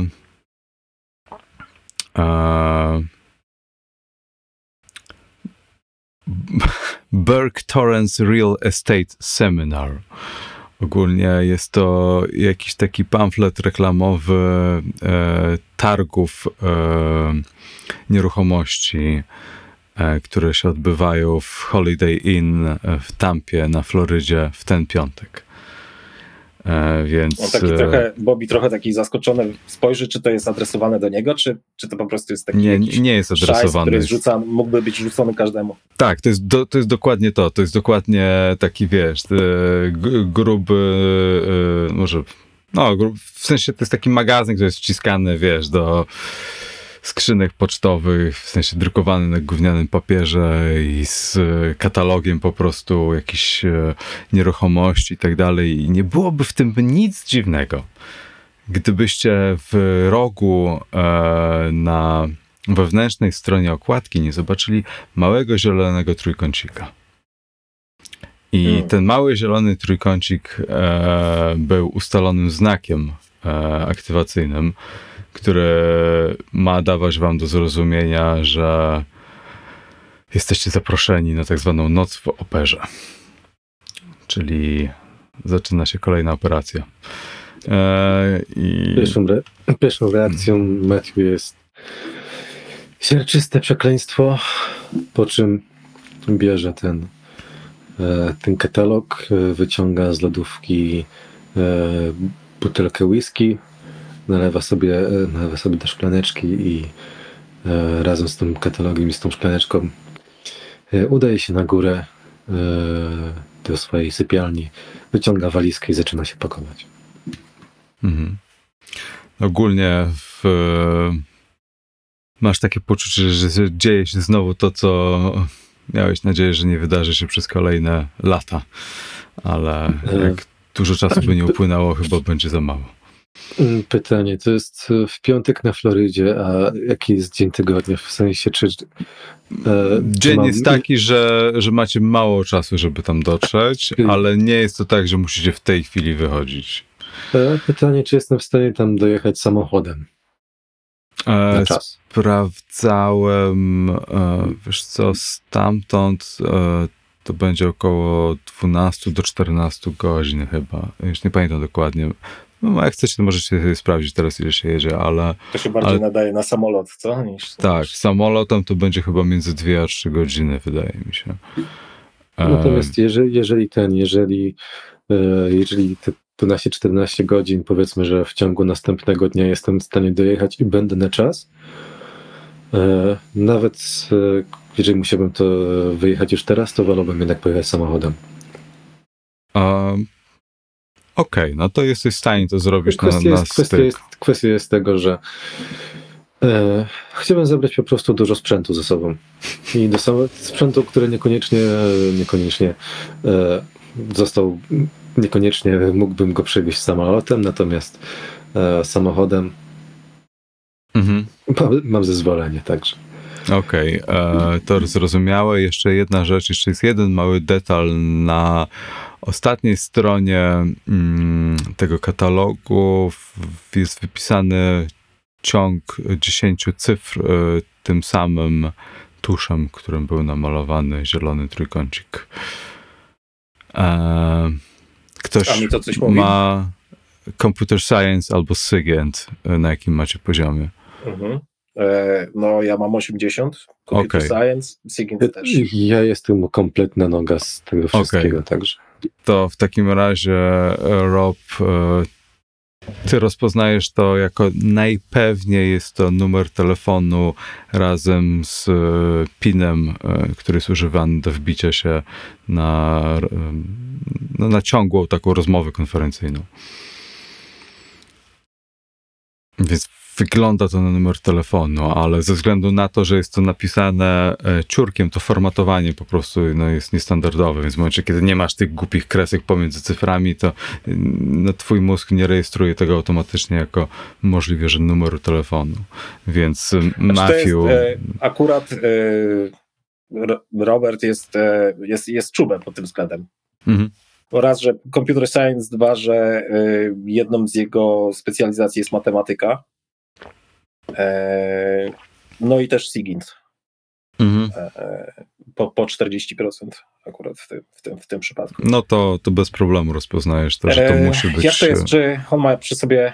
e, Burke Torrance Real Estate Seminar. Ogólnie jest to jakiś taki pamflet reklamowy e, targów e, nieruchomości, e, które się odbywają w Holiday Inn w Tampie na Florydzie w ten piątek. E, więc On taki e, trochę, Bobby trochę taki zaskoczony spojrzy, czy to jest adresowane do niego, czy, czy to po prostu jest taki nie, jakiś nie jest szajs, adresowany. który jest rzucany, mógłby być rzucony każdemu. Tak, to jest, do, to jest dokładnie to. To jest dokładnie taki, wiesz, e, g- gruby, e, może, no, gru, w sensie to jest taki magazyn, który jest wciskany, wiesz, do skrzynek pocztowych, w sensie drukowany na gównianym papierze i z e, katalogiem po prostu jakichś e, nieruchomości i tak dalej. I nie byłoby w tym nic dziwnego, gdybyście w rogu e, na wewnętrznej stronie okładki nie zobaczyli małego zielonego trójkącika. I Hmm. ten mały zielony trójkącik e, był ustalonym znakiem e, aktywacyjnym, który ma dawać wam do zrozumienia, że jesteście zaproszeni na tak zwaną noc w operze. Czyli zaczyna się kolejna operacja. E, i... Pierwszą, re- pierwszą reakcją Matthew jest sierczyste przekleństwo, po czym bierze ten, e, ten katalog, e, wyciąga z lodówki e, butelkę whisky, nalewa sobie, e, nalewa sobie do szklaneczki i e, razem z tym katalogiem i z tą szklaneczką e, udaje się na górę e, do swojej sypialni, wyciąga walizkę i zaczyna się pakować. Mhm. Ogólnie w, masz takie poczucie, że dzieje się znowu to, co miałeś nadzieję, że nie wydarzy się przez kolejne lata, ale jak dużo czasu by nie upłynęło, chyba będzie za mało. Pytanie, to jest w piątek na Florydzie, a jaki jest dzień tygodnia? W sensie, czy... E, Dzień mam- jest taki, że, że macie mało czasu, żeby tam dotrzeć, Czyli- ale nie jest to tak, że musicie w tej chwili wychodzić. E, pytanie, czy jestem w stanie tam dojechać samochodem na E, czas? Sprawdzałem, e, wiesz co, stamtąd e, to będzie około dwanaście do czternastu godzin chyba. Już nie pamiętam dokładnie. No, jak chcecie, to możecie sobie sprawdzić teraz, ile się jedzie, ale To się bardziej Ale- nadaje na samolot, co? Niż, tak, niż... samolotem to będzie chyba między dwie a trzy godziny, wydaje mi się. E, Natomiast jeżeli, jeżeli ten, jeżeli, e, jeżeli te dwanaście czternaście godzin, powiedzmy, że w ciągu następnego dnia jestem w stanie dojechać i będę na czas, e, nawet e, jeżeli musiałbym to wyjechać już teraz, to wolałbym jednak pojechać samochodem. a, Okej, no to jesteś w stanie to zrobić na, Kwestia na jest, kwestia, styk. jest, kwestia jest tego, że e, chciałbym zabrać po prostu dużo sprzętu ze sobą. I do samego sprzętu, który niekoniecznie, niekoniecznie e, został, niekoniecznie mógłbym go przewieźć samolotem, natomiast e, samochodem Mhm. mam, mam zezwolenie także. Okej, e, to zrozumiałe. Jeszcze jedna rzecz, jeszcze jest jeden mały detal na ostatniej stronie mm, tego katalogu w, jest wypisany ciąg dziesięciu cyfr e, tym samym tuszem, którym był namalowany zielony trójkącik. E, ktoś A mi to coś mówi? ma Computer Science albo Sygent, e, na jakim macie poziomie? Mhm. E, no ja mam osiemdziesiąt, Computer Okej. Science, Sigint też. Ja jestem kompletna noga z tego wszystkiego także. To w takim razie, e, Rob, e, ty rozpoznajesz to jako najpewniej jest to numer telefonu razem z e, pinem, e, który jest używany do wbicia się na, e, no, na ciągłą taką rozmowę konferencyjną. Więc wygląda to na numer telefonu, ale ze względu na to, że jest to napisane e, ciurkiem, to formatowanie po prostu no, jest niestandardowe, więc w momencie, kiedy nie masz tych głupich kresek pomiędzy cyframi, to y, no, twój mózg nie rejestruje tego automatycznie jako możliwe, że numeru telefonu. Więc y, Znaczy, Matthew... to jest, e, akurat e, Ro- Robert jest, e, jest, jest czubem pod tym względem. Mhm. Bo raz, że Computer Science, dwa, że e, jedną z jego specjalizacji jest matematyka. E, no i też Sigint. Mhm. E, po, po czterdzieści procent akurat w tym, w tym, w tym przypadku. No to, to bez problemu rozpoznajesz to, że to E, musi być... Jak to jest, czy on ma przy sobie...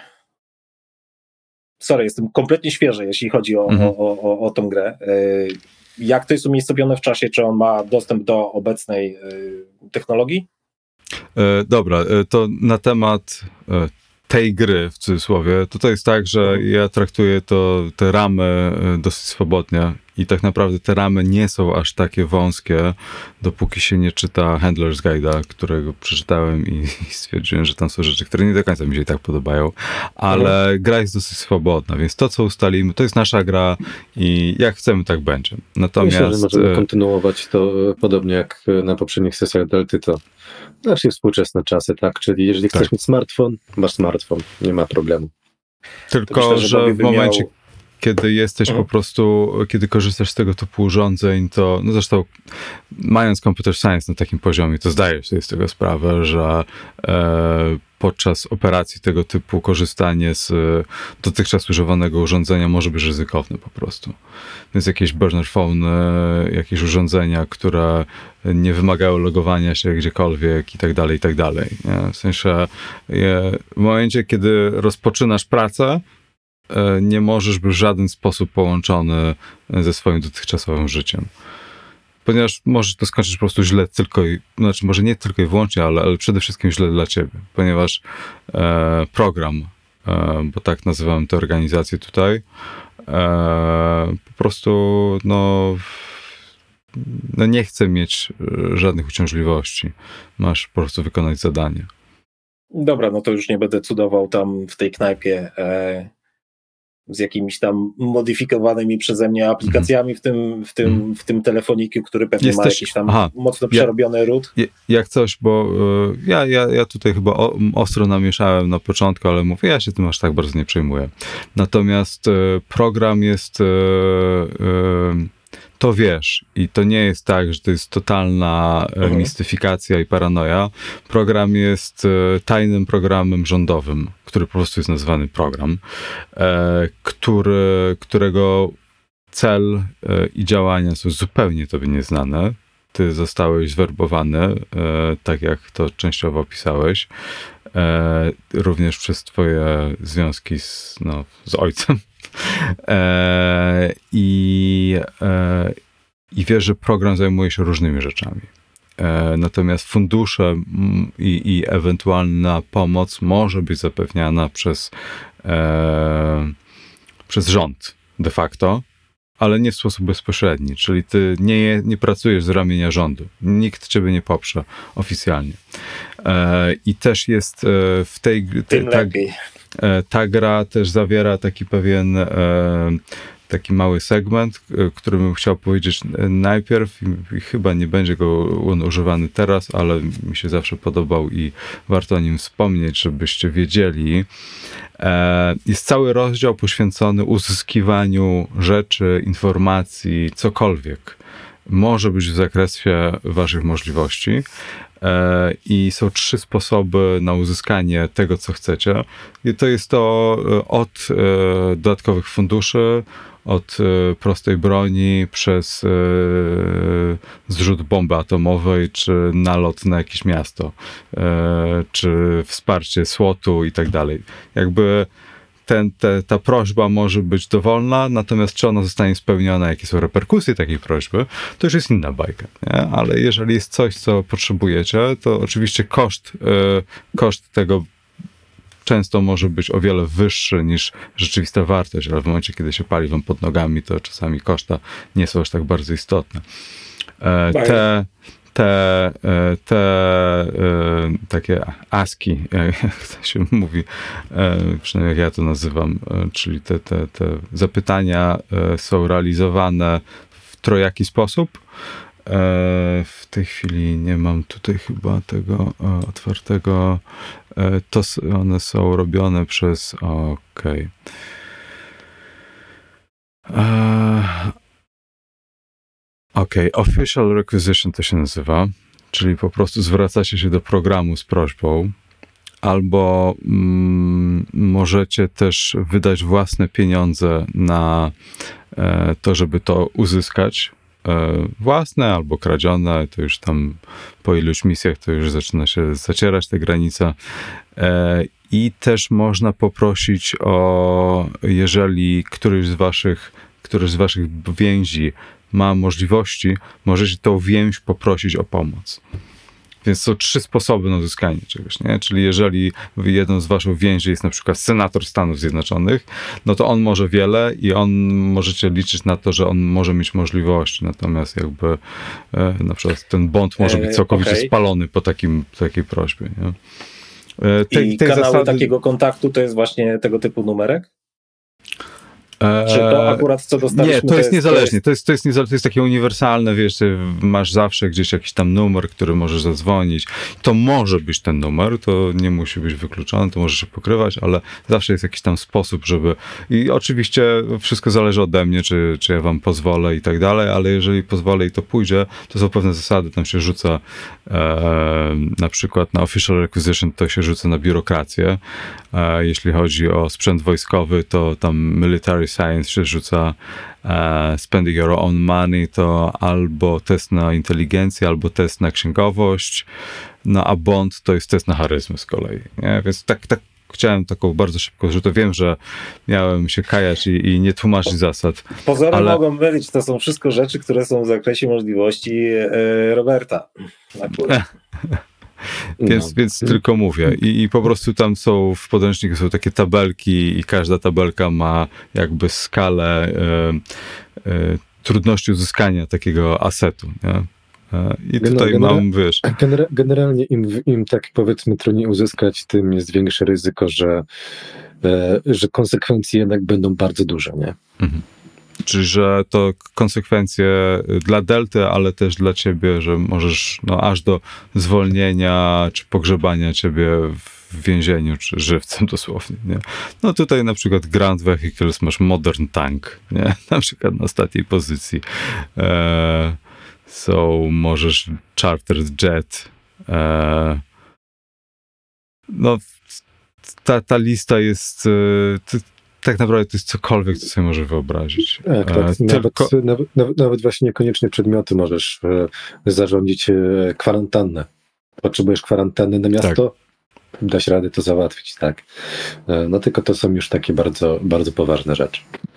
Sorry, jestem kompletnie świeży, jeśli chodzi o, Mhm. o, o, o tą grę. E, jak to jest umiejscowione w czasie? Czy on ma dostęp do obecnej e, technologii? E, dobra, e, to na temat e, tej gry, w cudzysłowie, to to jest tak, że ja traktuję to, te ramy e, dosyć swobodnie i tak naprawdę te ramy nie są aż takie wąskie, dopóki się nie czyta Handler's Guide'a, którego przeczytałem i, i stwierdziłem, że tam są rzeczy, które nie do końca mi się i tak podobają, ale gra jest dosyć swobodna, więc to, co ustalimy, to jest nasza gra i jak chcemy, tak będzie. Natomiast... Myślę, że możemy e, kontynuować to e, podobnie jak e, na poprzednich sesjach Delty, to znacznie współczesne czasy, tak? Czyli jeżeli chcesz Tak. mieć smartfon, masz smartfon, nie ma problemu. Tylko, myślę, że że Bobby w by momencie, miał- kiedy jesteś Mhm. po prostu, kiedy korzystasz z tego typu urządzeń, to, no zresztą mając Computer Science na takim poziomie, to zdajesz sobie z tego sprawę, że e, podczas operacji tego typu korzystanie z e, dotychczas używanego urządzenia może być ryzykowne po prostu. Więc jakieś burner phone, e, jakieś urządzenia, które nie wymagają logowania się gdziekolwiek i tak dalej, i tak dalej. Nie? W sensie e, w momencie, kiedy rozpoczynasz pracę, nie możesz być w żaden sposób połączony ze swoim dotychczasowym życiem. Ponieważ możesz to skończyć po prostu źle tylko i, znaczy może nie tylko i wyłącznie, ale, ale przede wszystkim źle dla ciebie, ponieważ e, program, e, bo tak nazywam tę organizację tutaj, e, po prostu no, no nie chce mieć żadnych uciążliwości. Masz po prostu wykonać zadanie. Dobra, no to już nie będę cudował tam w tej knajpie e, z jakimiś tam modyfikowanymi przeze mnie aplikacjami w tym, w tym, Mhm. w tym telefoniku, który pewnie ma Jesteś- jakiś tam aha. mocno Ja- przerobiony root. Je- Jak coś, bo y, ja, ja, ja tutaj chyba o, ostro namieszałem na początku, ale mówię, ja się tym aż tak bardzo nie przejmuję. Natomiast y, program jest, y, y, to wiesz, i to nie jest tak, że to jest totalna y, Mhm. mistyfikacja i paranoja. Program jest y, tajnym programem rządowym, który po prostu jest nazywany program, e, który, którego cel e, i działania są zupełnie tobie nieznane. Ty zostałeś zwerbowany, e, tak jak to częściowo opisałeś, e, również przez twoje związki z, no, z ojcem. E, i, e, I wiesz, że program zajmuje się różnymi rzeczami. E, natomiast fundusze mm, i, i ewentualna pomoc może być zapewniana przez, e, przez rząd de facto, ale nie w sposób bezpośredni, czyli ty nie, nie pracujesz z ramienia rządu. Nikt ciebie nie poprze oficjalnie. E, I też jest e, w tej... Te, Tym ta, lepiej. e, ta gra też zawiera taki pewien... E, taki mały segment, który bym chciał powiedzieć najpierw i, i chyba nie będzie go on używany teraz, ale mi się zawsze podobał i warto o nim wspomnieć, żebyście wiedzieli. E, jest cały rozdział poświęcony uzyskiwaniu rzeczy, informacji, cokolwiek. Może być w zakresie waszych możliwości. E, I są trzy sposoby na uzyskanie tego, co chcecie. I to jest to od e, dodatkowych funduszy, od e, prostej broni, przez e, zrzut bomby atomowej, czy nalot na jakieś miasto, e, czy wsparcie słotu i tak dalej. Jakby ten, te, ta prośba może być dowolna, natomiast czy ona zostanie spełniona, jakie są reperkusje takiej prośby, to już jest inna bajka, nie? Ale jeżeli jest coś, co potrzebujecie, to oczywiście koszt, e, koszt tego często może być o wiele wyższy niż rzeczywista wartość, ale w momencie, kiedy się pali wam pod nogami, to czasami koszta nie są aż tak bardzo istotne. E, te, te, te e, takie aski, jak to się mówi, e, przynajmniej jak ja to nazywam, e, czyli te, te, te zapytania e, są realizowane w trojaki sposób. E, w tej chwili nie mam tutaj chyba tego e, otwartego. E, to one są robione przez... Okej. Okay. Okej, okay. Official Requisition to się nazywa, czyli po prostu zwracacie się do programu z prośbą, albo mm, możecie też wydać własne pieniądze na e, to, żeby to uzyskać. Własne albo kradzione, to już tam po iluś misjach to już zaczyna się zacierać te granice. I też można poprosić o, jeżeli któryś z waszych, któryś z waszych więzi ma możliwości, możecie tą więź poprosić o pomoc. Więc są trzy sposoby na uzyskanie czegoś, nie? Czyli jeżeli jedną z waszych więzi jest na przykład senator Stanów Zjednoczonych, no to on może wiele i on możecie liczyć na to, że on może mieć możliwości. Natomiast jakby e, na przykład ten bond może być całkowicie okay. spalony po takim, takiej prośbie, nie? E, tej, I tej kanały zasady... takiego kontaktu to jest właśnie tego typu numerek? Czy to akurat co dostaliśmy? Nie, to, to jest niezależnie. To jest, to, jest, to, jest, to jest takie uniwersalne, wiesz, masz zawsze gdzieś jakiś tam numer, który możesz zadzwonić. To może być ten numer, to nie musi być wykluczone, to może się pokrywać, ale zawsze jest jakiś tam sposób, żeby... I oczywiście wszystko zależy ode mnie, czy, czy ja wam pozwolę i tak dalej, ale jeżeli pozwolę i to pójdzie, to są pewne zasady, tam się rzuca e, na przykład na Official Requisition to się rzuca na biurokrację. E, jeśli chodzi o sprzęt wojskowy, to tam military science się rzuca uh, spending your own money, to albo test na inteligencję, albo test na księgowość, no a bond to jest test na charyzmę z kolei, nie? Więc tak, tak chciałem taką bardzo szybką rzutę. Wiem, że miałem się kajać i, i nie tłumaczyć zasad. Pozory ale... mogą mylić, to są wszystko rzeczy, które są w zakresie możliwości e, Roberta. Więc, no. więc tylko mówię. I, I po prostu tam są, w podręczniku są takie tabelki i każda tabelka ma jakby skalę e, e, trudności uzyskania takiego asetu, nie? I tutaj Genera- mam, wiesz... Genera- generalnie im, im tak powiedzmy trudniej uzyskać, tym jest większe ryzyko, że, e, że konsekwencje jednak będą bardzo duże, nie? Mhm. Czyli, że to konsekwencje dla Delty, ale też dla ciebie, że możesz no, aż do zwolnienia czy pogrzebania ciebie w więzieniu, czy żywcem dosłownie, nie? No tutaj na przykład Grand Vehicles masz Modern Tank, nie? Na przykład na ostatniej pozycji. E, so możesz Chartered Jet. E, no ta, ta lista jest... Ty, tak naprawdę to jest cokolwiek, co sobie możesz wyobrazić. Tak, tak. E, nawet, tylko... nawet, nawet, nawet właśnie niekoniecznie przedmioty możesz e, zarządzić e, kwarantannę. Potrzebujesz kwarantanny na miasto? Tak. Daś radę to załatwić, tak. E, no tylko to są już takie bardzo, bardzo poważne rzeczy.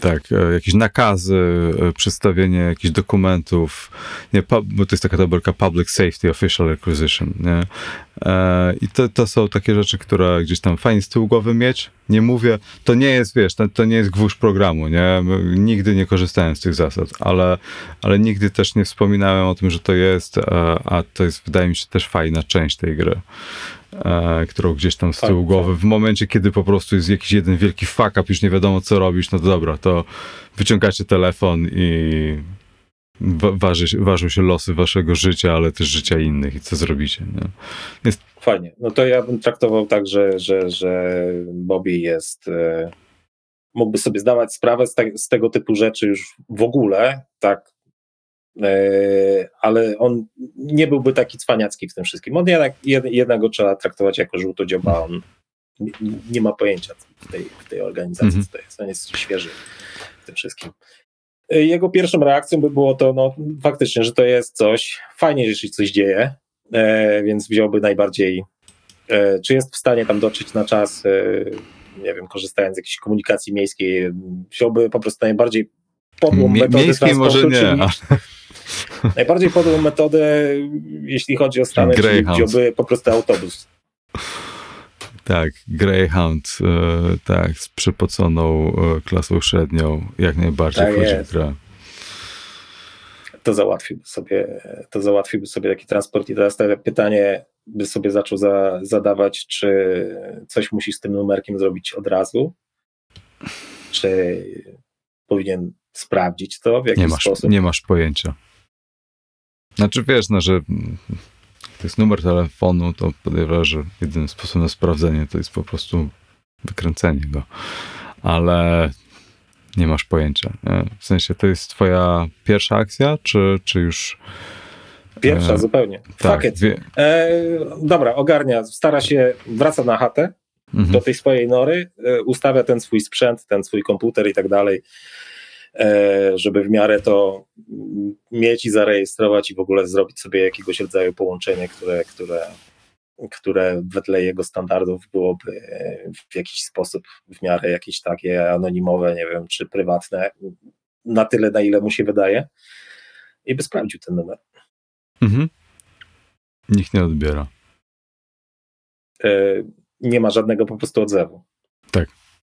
Tak, e, jakieś nakazy, e, przedstawienie jakichś dokumentów, nie, pu- bo to jest taka tabelka Public Safety Official Requisition, nie? E, I to, to są takie rzeczy, które gdzieś tam fajnie z tyłu głowy mieć. Nie mówię, to nie jest, wiesz, to, to nie jest gwóźdź programu, nie? Nigdy nie korzystałem z tych zasad, ale, ale nigdy też nie wspominałem o tym, że to jest, a, a to jest, wydaje mi się, też fajna część tej gry. E, którą gdzieś tam z tyłu Fajnie, głowy, w momencie, kiedy po prostu jest jakiś jeden wielki fuck up, już nie wiadomo co robić, no to dobra, to wyciągacie telefon i wa- waży, się- ważą się losy waszego życia, ale też życia innych i co zrobicie, nie? Jest, Fajnie. No to ja bym traktował tak, że, że, że Bobby jest, e, mógłby sobie zdawać sprawę z, te, z tego typu rzeczy już w ogóle, tak, e, ale on nie byłby taki cwaniacki w tym wszystkim. On jednak, jed, jednego trzeba traktować jako żółtodzioba, on nie, nie ma pojęcia w tej, w tej organizacji, Mhm. co to jest. On jest świeży w tym wszystkim. E, Jego pierwszą reakcją by było to, no faktycznie, że to jest coś, fajnie, że się coś dzieje, e, więc wziąłby najbardziej, e, czy jest w stanie tam dotrzeć na czas, e, nie wiem, korzystając z jakiejś komunikacji miejskiej, wziąłby po prostu najbardziej podłą mie- metodę miejskiej transportu, może nie, czyli ale najbardziej podłą metodę, jeśli chodzi o Stany, czyli Greyhound. wziąłby po prostu autobus. tak, Greyhound, e, tak, z przepoconą e, klasą średnią, jak najbardziej Tak wchodzi w jest. grę. To załatwiłby sobie, to załatwiłby sobie taki transport i teraz te pytanie by sobie zaczął za, zadawać, czy coś musi z tym numerkiem zrobić od razu, czy powinien sprawdzić to w jakiś Nie masz, sposób. nie masz pojęcia. Znaczy wiesz, no, że to jest numer telefonu, to podejrzewam, że jedyny sposób na sprawdzenie to jest po prostu wykręcenie go. Ale nie masz pojęcia. Nie? W sensie to jest twoja pierwsza akcja, czy, czy już... Pierwsza e, zupełnie. tak, Fuck it. wie, E, dobra, ogarnia, stara się, wraca na chatę, mhm. do tej swojej nory, e, ustawia ten swój sprzęt, ten swój komputer i tak dalej, e, żeby w miarę to mm, mieć i zarejestrować i w ogóle zrobić sobie jakiegoś rodzaju połączenie, które, które, które wedle jego standardów byłoby e, w jakiś sposób w miarę jakieś takie anonimowe, nie wiem, czy prywatne, na tyle, na ile mu się wydaje, i by sprawdził ten numer. Mhm. Nikt nie odbiera. E, nie ma żadnego po prostu odzewu. Tak.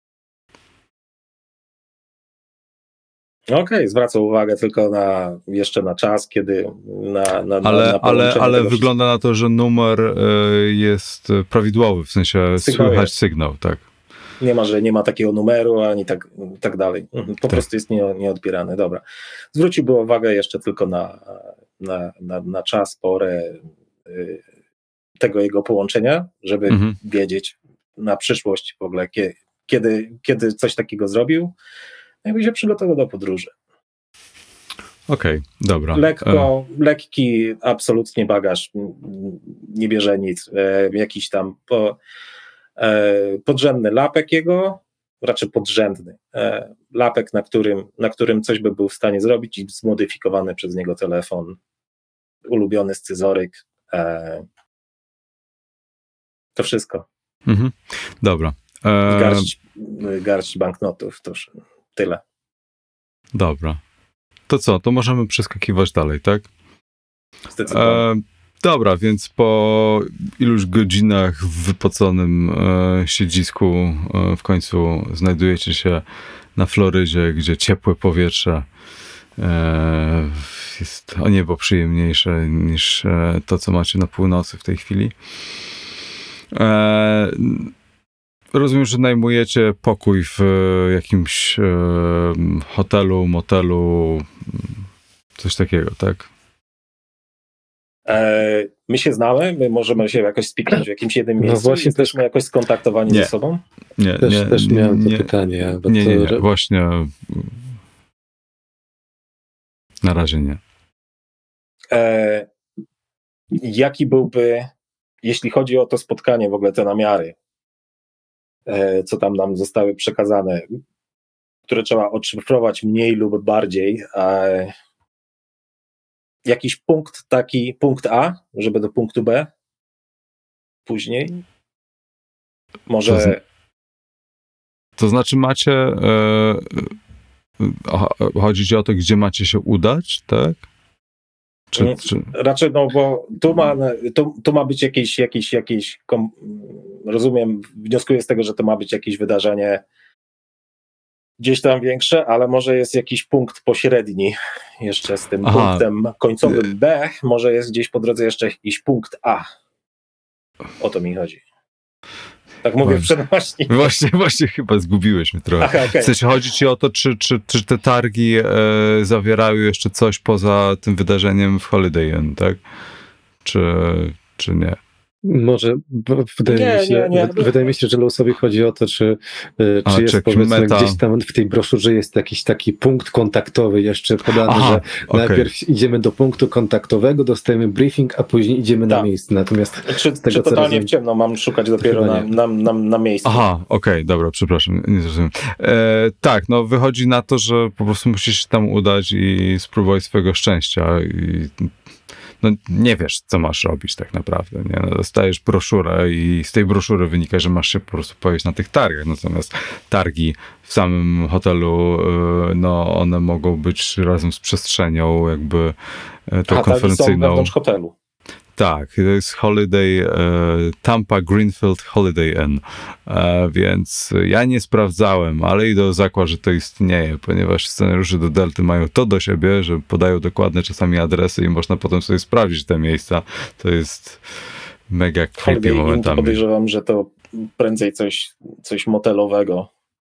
Okej, okay, zwraca uwagę tylko na, jeszcze na czas, kiedy na, na, Ale, na, na ale, połączenie ale tego wygląda na to, że numer e, jest prawidłowy, w sensie Sygnał słychać jest. sygnał, tak. Nie ma, że nie ma takiego numeru, ani tak, tak dalej. Mhm, Po Tak. prostu jest nie, nieodbierany. Dobra. Zwróciłby uwagę jeszcze tylko na, na, na, na czas, porę y, tego jego połączenia, żeby Mhm. wiedzieć na przyszłość w ogóle, kie, kiedy, kiedy coś takiego zrobił, jakby się przygotował do podróży. Okej, dobra. Lekko, lekki, absolutnie bagaż, m, nie bierze nic. E, jakiś tam po, e, podrzędny lapek jego, raczej podrzędny e, lapek, na którym, na którym coś by był w stanie zrobić i zmodyfikowany przez niego telefon, ulubiony scyzoryk. E, to wszystko. E, mhm. Dobra. E, Garść, garść banknotów, to już tyle. Dobra. To co, to możemy przeskakiwać dalej, tak? Zdecydowanie. E, dobra, więc po iluś godzinach w wypoconym e, siedzisku e, w końcu znajdujecie się na Florydzie, gdzie ciepłe powietrze e, jest o niebo przyjemniejsze niż e, to, co macie na północy w tej chwili. E, rozumiem, że najmujecie pokój w e, jakimś e, hotelu, motelu, coś takiego, tak? E, my się znamy, my możemy się jakoś spiknąć w jakimś jednym No miejscu, właśnie jesteśmy jakoś skontaktowani Nie. ze sobą. Nie, Też, nie, też miałem nie, to pytanie. Bo Nie, to, nie, nie, że- właśnie na razie nie. E, jaki byłby, jeśli chodzi o to spotkanie, w ogóle te namiary, e, co tam nam zostały przekazane, które trzeba odszyfrować mniej lub bardziej, e, jakiś punkt taki, punkt A, żeby do punktu B później? Może To zn- To znaczy macie, e, Aha, chodzi ci o to, gdzie macie się udać, tak? Czy, Mm. czy... Raczej, no bo tu ma, tu, tu ma być jakieś, jakieś, jakieś kom, rozumiem, wnioskuję z tego, że to ma być jakieś wydarzenie gdzieś tam większe, ale może jest jakiś punkt pośredni jeszcze z tym Aha. punktem końcowym B, może jest gdzieś po drodze jeszcze jakiś punkt A. O to mi chodzi. Tak mówię w przenośni. Właśnie, właśnie chyba zgubiłeś mnie trochę. Aha, okay. W sensie chodzi ci o to, czy, czy, czy te targi e, zawierają jeszcze coś poza tym wydarzeniem w Holiday Inn, tak? Czy, czy nie? Może, bo wydaje, Nie, mi się, nie, nie. wydaje mi się, że losowi chodzi o to, czy, y, A, czy czy jest jakiś powiedzmy meta- gdzieś tam w tej broszurze jest jakiś taki punkt kontaktowy jeszcze podany, Aha, że okej. najpierw idziemy do punktu kontaktowego, dostajemy briefing, a później idziemy na Tak. miejsce. Natomiast Czy, z tego, czy co totalnie rozumiem- w ciemno mam szukać dopiero Chyba na, nie. na, na, na miejscu? Aha, okej, dobra, przepraszam, nie zrozumiałem. E, tak, no wychodzi na to, że po prostu musisz się tam udać i spróbować swojego szczęścia i no nie wiesz, co masz robić tak naprawdę, nie? No, dostajesz broszurę i z tej broszury wynika, że masz się po prostu pojawić na tych targach, natomiast targi w samym hotelu, y, no one mogą być razem z przestrzenią jakby y, tą Aha, targi są konferencyjną. wewnątrz hotelu. Tak, to jest Holiday, e, Tampa Greenfield Holiday Inn, e, więc ja nie sprawdzałem, ale idę o zakład, że to istnieje, ponieważ scenariusze do Delty mają to do siebie, że podają dokładne czasami adresy i można potem sobie sprawdzić te miejsca. To jest mega creepy Holiday Inn to momentami. podejrzewam, że to prędzej coś, coś motelowego.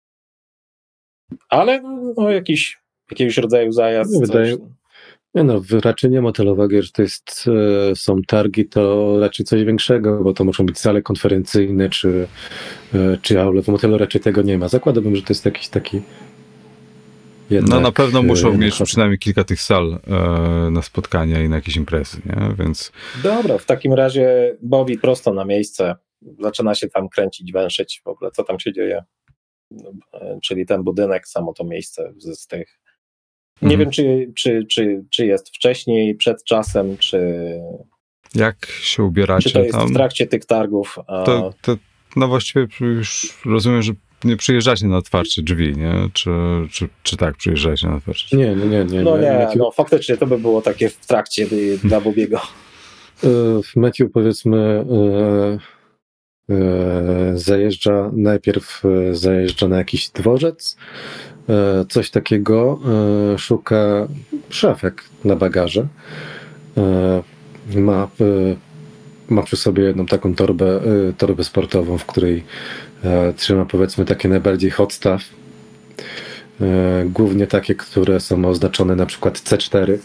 Ale no, jakiś, jakiegoś rodzaju zajazd. Wydaje- coś. Nie no, w- raczej nie motelowego, że to jest, e, są targi, to raczej coś większego, bo to muszą być sale konferencyjne, czy, e, czy aule. W motelu raczej tego nie ma. Zakładałbym, że to jest jakiś taki jednak, No na pewno e, muszą jednak mieć hotel. przynajmniej kilka tych sal e, na spotkania i na jakieś imprezy, nie? Więc Dobra, w takim razie Bobby prosto na miejsce. Zaczyna się tam kręcić, węszyć w ogóle, co tam się dzieje. No, e, czyli ten budynek, samo to miejsce z, z tych. Nie Mhm. wiem, czy, czy, czy, czy jest wcześniej, przed czasem, czy, jak się ubieracie czy to jest tam? w trakcie tych targów. A, To, to, no właściwie już rozumiem, że nie przyjeżdżacie na otwarcie drzwi, nie? Czy, czy, czy tak przyjeżdżacie na otwarcie drzwi? Nie, nie, nie. nie. no nie, Matthew, no faktycznie to by było takie w trakcie y, dla Bobiego. e, Matthew powiedzmy e, e, zajeżdża, najpierw e, zajeżdża na jakiś dworzec, e, coś takiego, e, szuka szafek na bagaże. E, ma, e, ma przy sobie jedną taką torbę, e, torbę sportową, w której e, trzyma powiedzmy takie najbardziej hot stuff. E, głównie takie, które są oznaczone na przykład C cztery.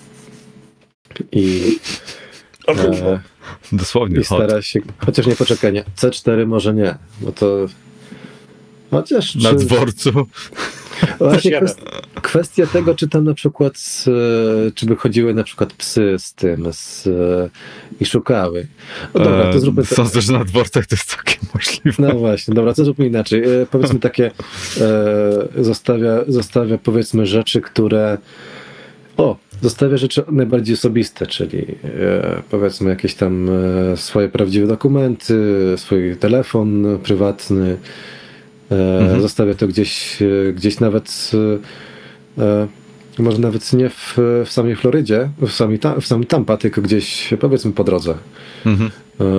I O kurwa. e, Dosłownie I hot. stara się, chociaż nie poczekanie, C cztery może nie, bo to chociaż Na czy, dworcu. właśnie jeden. kwestia, kwestia tego, czy tam na przykład z, e, czy by chodziły na przykład psy z tym z, e, i szukały. No dobra, to zróbmy E, to. Sądzę, że na dworcach to jest całkiem możliwe. No właśnie, dobra, co zróbmy inaczej. E, powiedzmy takie, e, zostawia, zostawia powiedzmy rzeczy, które o, zostawia rzeczy najbardziej osobiste, czyli e, powiedzmy jakieś tam e, swoje prawdziwe dokumenty, swój telefon prywatny. E, Mhm. Zostawia to gdzieś, e, gdzieś nawet e, e, może nawet nie w, w samej Florydzie, w samej, ta, w samym Tampa, tylko gdzieś powiedzmy po drodze. Mhm.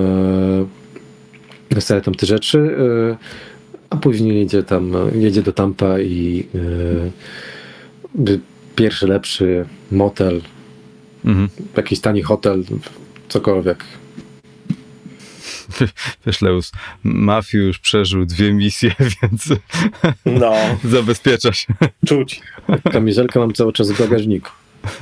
E, Zostawia tam te rzeczy, e, a później jedzie tam, jedzie do Tampa i e, pierwszy lepszy motel, Mhm. jakiś tani hotel, cokolwiek. Wiesz, Leus, Matthew już przeżył dwie misje, więc No, zabezpiecza się. czuć. Kamizelkę mam cały czas w bagażniku.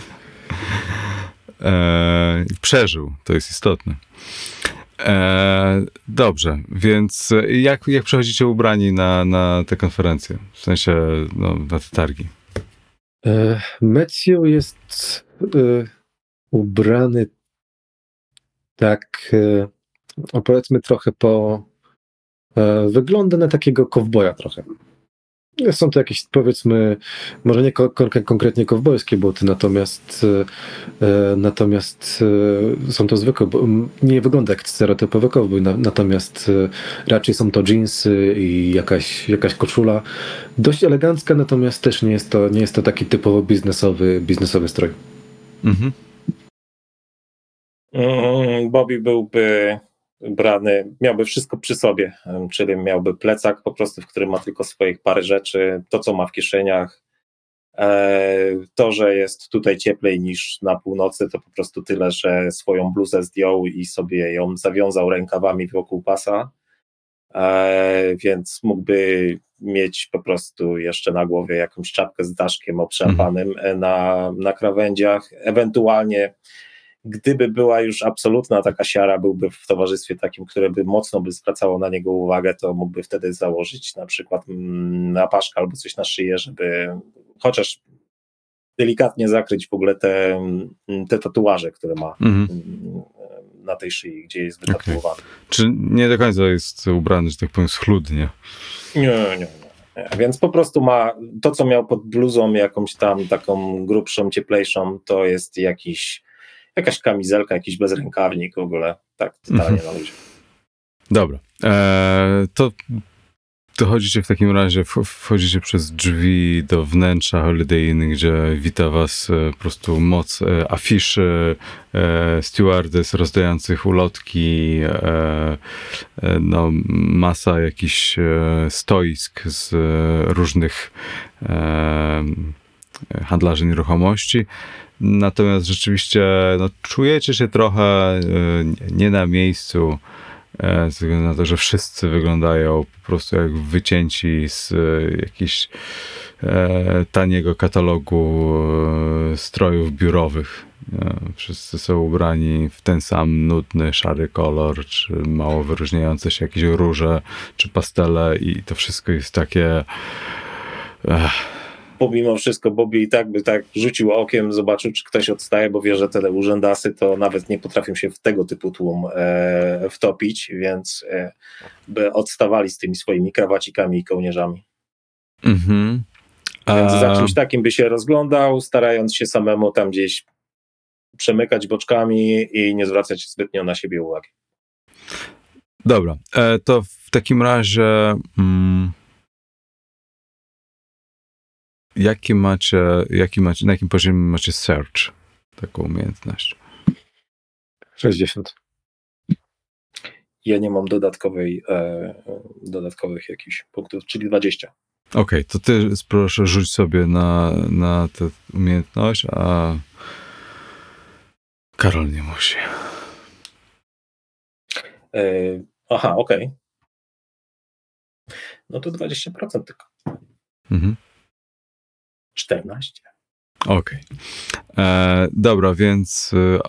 E, przeżył, to jest istotne. E, dobrze, więc jak, jak przechodzicie ubrani na, na te konferencje? W sensie, no, na te targi. E, Matthew jest e, ubrany tak, e, o, powiedzmy trochę po... E, wygląda na takiego kowboja trochę. Są to jakieś, powiedzmy, może nie ko- kon- konkretnie kowbojskie buty, natomiast e, natomiast e, są to zwykłe, bo nie wygląda jak stereotypowy kowboj, na, natomiast e, raczej są to dżinsy i jakaś, jakaś koszula. Dość elegancka, natomiast też nie jest to, nie jest to taki typowo biznesowy, biznesowy strój. Mhm. Mm, Bobby byłby brany, miałby wszystko przy sobie, em, czyli miałby plecak po prostu, w którym ma tylko swoich parę rzeczy, to co ma w kieszeniach. E, To, że jest tutaj cieplej niż na północy, to po prostu tyle, że swoją bluzę zdjął i sobie ją zawiązał rękawami wokół pasa, e, więc mógłby mieć po prostu jeszcze na głowie jakąś czapkę z daszkiem obszarpanym e, na, na krawędziach, ewentualnie gdyby była już absolutna taka siara, byłby w towarzystwie takim, które by mocno by zwracało na niego uwagę, to mógłby wtedy założyć na przykład mm, napaszkę albo coś na szyję, żeby chociaż delikatnie zakryć w ogóle te, mm, te tatuaże, które ma Mhm. mm, na tej szyi, gdzie jest Okej. wytatuowany. Czy nie do końca jest ubrany, że tak powiem, schludnie? Nie, nie, nie. nie. Więc po prostu ma to, co miał pod bluzą, jakąś tam taką grubszą, cieplejszą, to jest jakiś, jakaś kamizelka, jakiś bezrękawnik w ogóle, tak totalnie na luzie. Dobra. Eee, to dochodzicie w takim razie, wch- wchodzicie przez drzwi do wnętrza Holiday Inn, gdzie wita was e, po prostu moc e, afiszy, e, stewardess rozdających ulotki, e, e, no, masa jakichś e, stoisk z e, różnych e, handlarzy nieruchomości. Natomiast rzeczywiście no, czujecie się trochę e, nie na miejscu, e, ze względu na to, że wszyscy wyglądają po prostu jak wycięci z e, jakiegoś e, taniego katalogu e, strojów biurowych. E, wszyscy są ubrani w ten sam nudny, szary kolor, czy mało wyróżniające się jakieś róże, czy pastele i to wszystko jest takie... Ech, Pomimo wszystko Bobby i tak by tak rzucił okiem, zobaczył, czy ktoś odstaje, bo wie, że te urzędasy to nawet nie potrafią się w tego typu tłum e, wtopić, więc e, by odstawali z tymi swoimi krawacikami i kołnierzami. mhm. Więc za A- czymś takim by się rozglądał, starając się samemu tam gdzieś przemykać boczkami i nie zwracać zbytnio na siebie uwagi. Dobra, e, to w takim razie mm, jaki macie, jaki macie, na jakim poziomie macie search, taką umiejętność? sześćdziesiąt. Ja nie mam dodatkowej, e, dodatkowych jakichś punktów, czyli dwadzieścia. Okej, to ty proszę rzuć sobie na, na tę umiejętność, a Karol nie musi. E, aha, okej. No to dwadzieścia procent tylko. Mhm. czternaście. Okej. E, Dobra, więc y,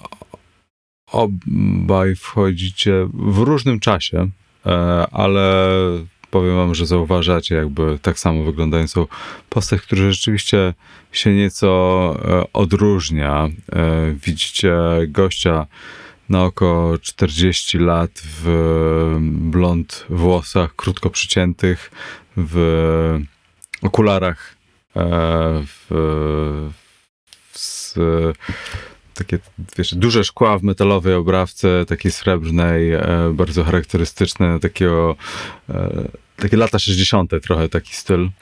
obaj wchodzicie w różnym czasie, e, ale powiem wam, że zauważacie jakby tak samo wyglądającą postać, która rzeczywiście się nieco e, odróżnia. E, Widzicie gościa na około czterdzieści lat w blond włosach, krótko przyciętych, w okularach, e, w, w s- takie, wiesz, duże szkła w metalowej obrawce, takiej srebrnej, e, bardzo charakterystyczne, takiego, e, takie lata sześćdziesiąte trochę taki styl.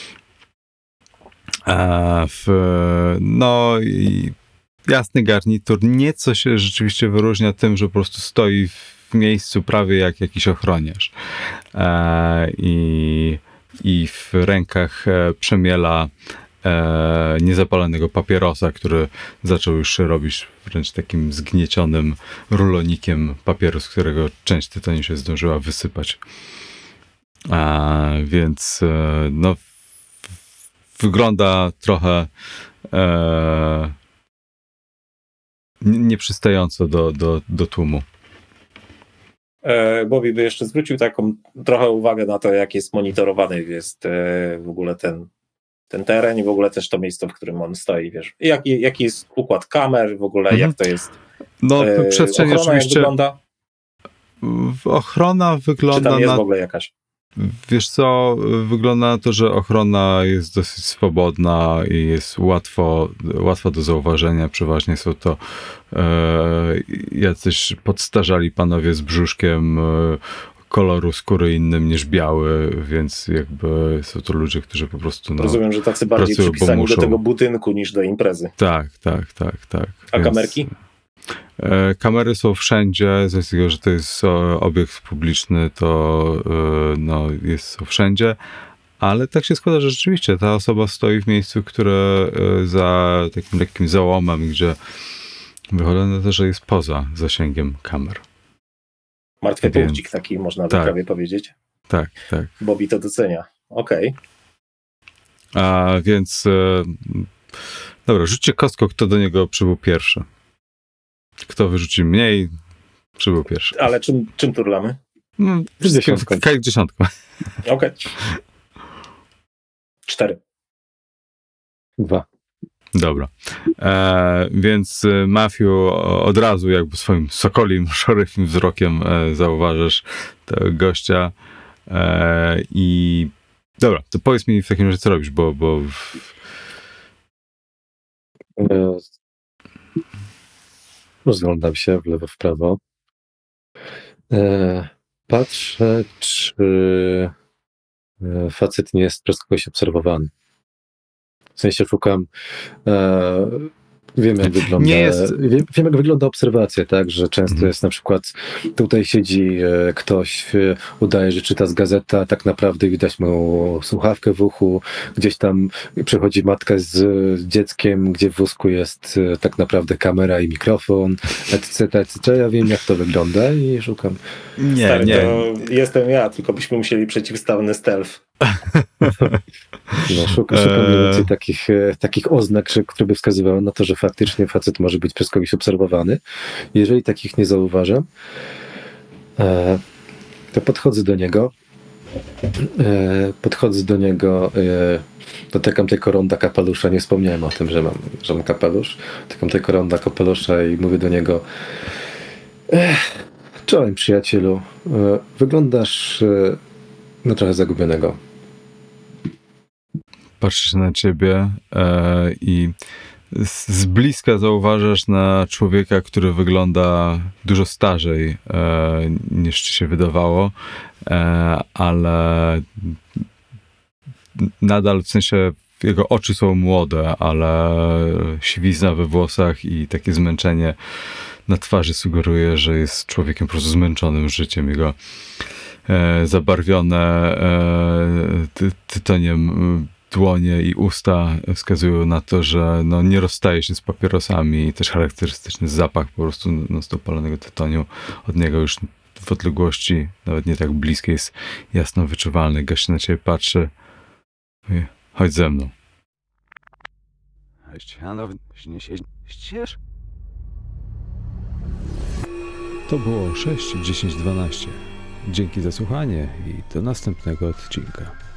E, w, no i jasny garnitur, nieco się rzeczywiście wyróżnia tym, że po prostu stoi w miejscu prawie jak jakiś ochroniarz. E, i, I w rękach e, przemiela e, niezapalonego papierosa, który zaczął już robić wręcz takim zgniecionym rulonikiem papieru, z którego część tytoniu się zdążyła wysypać. E, więc e, no w- wygląda trochę e, n- nieprzystająco do, do, do tłumu. E, Bobby by jeszcze zwrócił taką trochę uwagę na to, jak jest monitorowany jest e, w ogóle ten, ten teren i w ogóle też to miejsce, w którym on stoi, wiesz. I Jaki, jaki jest układ kamer, w ogóle Mhm. jak to jest. No, E, przestrzeń ochrona jak oczywiście. wygląda? w- Ochrona Czy wygląda tam jest na w ogóle jakaś? wiesz co, wygląda na to, że ochrona jest dosyć swobodna i jest łatwo, łatwo do zauważenia. Przeważnie są to e, jacyś podstarzali panowie z brzuszkiem, e, koloru skóry innym niż biały, więc jakby są to ludzie, którzy po prostu no, Rozumiem, że tacy bardziej pracują, bo przypisani muszą. do tego budynku niż do imprezy. Tak, tak, tak, tak. A Więc, kamerki? e, kamery są wszędzie, z tego, że to jest e, obiekt publiczny, to e, no, jest są wszędzie, ale tak się składa, że rzeczywiście ta osoba stoi w miejscu, które e, za takim lekkim załomem, gdzie wychodzi na to, że jest poza zasięgiem kamer. Martwy Więc- punkcik taki, można by tak. prawie powiedzieć. Tak, tak. Bobby to docenia. Okej. A więc e, dobra, rzućcie kostką, kto do niego przybył pierwszy. Kto wyrzuci mniej, przybył pierwszy. Ale czym, czym turlamy? No, dziesiątką. Kaj dziesiątką. Okej. Cztery. Dwa. Dobra. E, więc e, Matthew od razu jakby swoim sokolim, szeryfim wzrokiem e, zauważasz tego gościa e, i dobra, to powiedz mi w takim razie, co robisz, bo, bo E, Rozglądam się w lewo, w prawo. E, Patrzę, czy e, facet nie jest przez kogoś obserwowany. W sensie szukam. E, wiem, jak wygląda. Nie jest- Wiem, wiem, jak wygląda obserwacja, tak? Że często Mhm. jest na przykład tutaj siedzi e, ktoś, e, udaje, że czyta z gazety, a tak naprawdę widać mu słuchawkę w uchu. Gdzieś tam przechodzi matka z, z dzieckiem, gdzie w wózku jest e, tak naprawdę kamera i mikrofon, et cetera, et cetera. Ja wiem, jak to wygląda i szukam. nie, Stary, nie. to jestem ja, tylko byśmy musieli przeciwstawny stealth. No, szukam, szukam Eee. mniej więcej takich, e, takich oznak, że- które by wskazywały na to, że faktycznie facet może być przez kogoś obserwowany. Jeżeli takich nie zauważam, e, to podchodzę do niego. E, podchodzę do niego, e, dotykam tego ronda kapelusza. Nie wspomniałem o tym, że mam, że mam kapelusz. Dotykam tego ronda kapelusza i mówię do niego: Ech, czołem, przyjacielu. E, wyglądasz e, na trochę zagubionego. Patrzy się na ciebie e, i z, z bliska zauważasz na człowieka, który wygląda dużo starzej e, niż ci się wydawało, e, ale nadal w sensie jego oczy są młode, ale siwizna we włosach i takie zmęczenie na twarzy sugeruje, że jest człowiekiem po prostu zmęczonym życiem. Jego e, zabarwione e, ty, tytoniem e, dłonie i usta wskazują na to, że no, nie rozstaje się z papierosami i też charakterystyczny zapach po prostu no, z dopalonego tytoniu od niego już w odległości, nawet nie tak bliskiej, jest jasno wyczuwalny. Gość na ciebie patrzy. Mówi: chodź ze mną. Ściano, nie siedzisz? To było sześć, dziesięć, dwanaście. Dzięki za słuchanie i do następnego odcinka.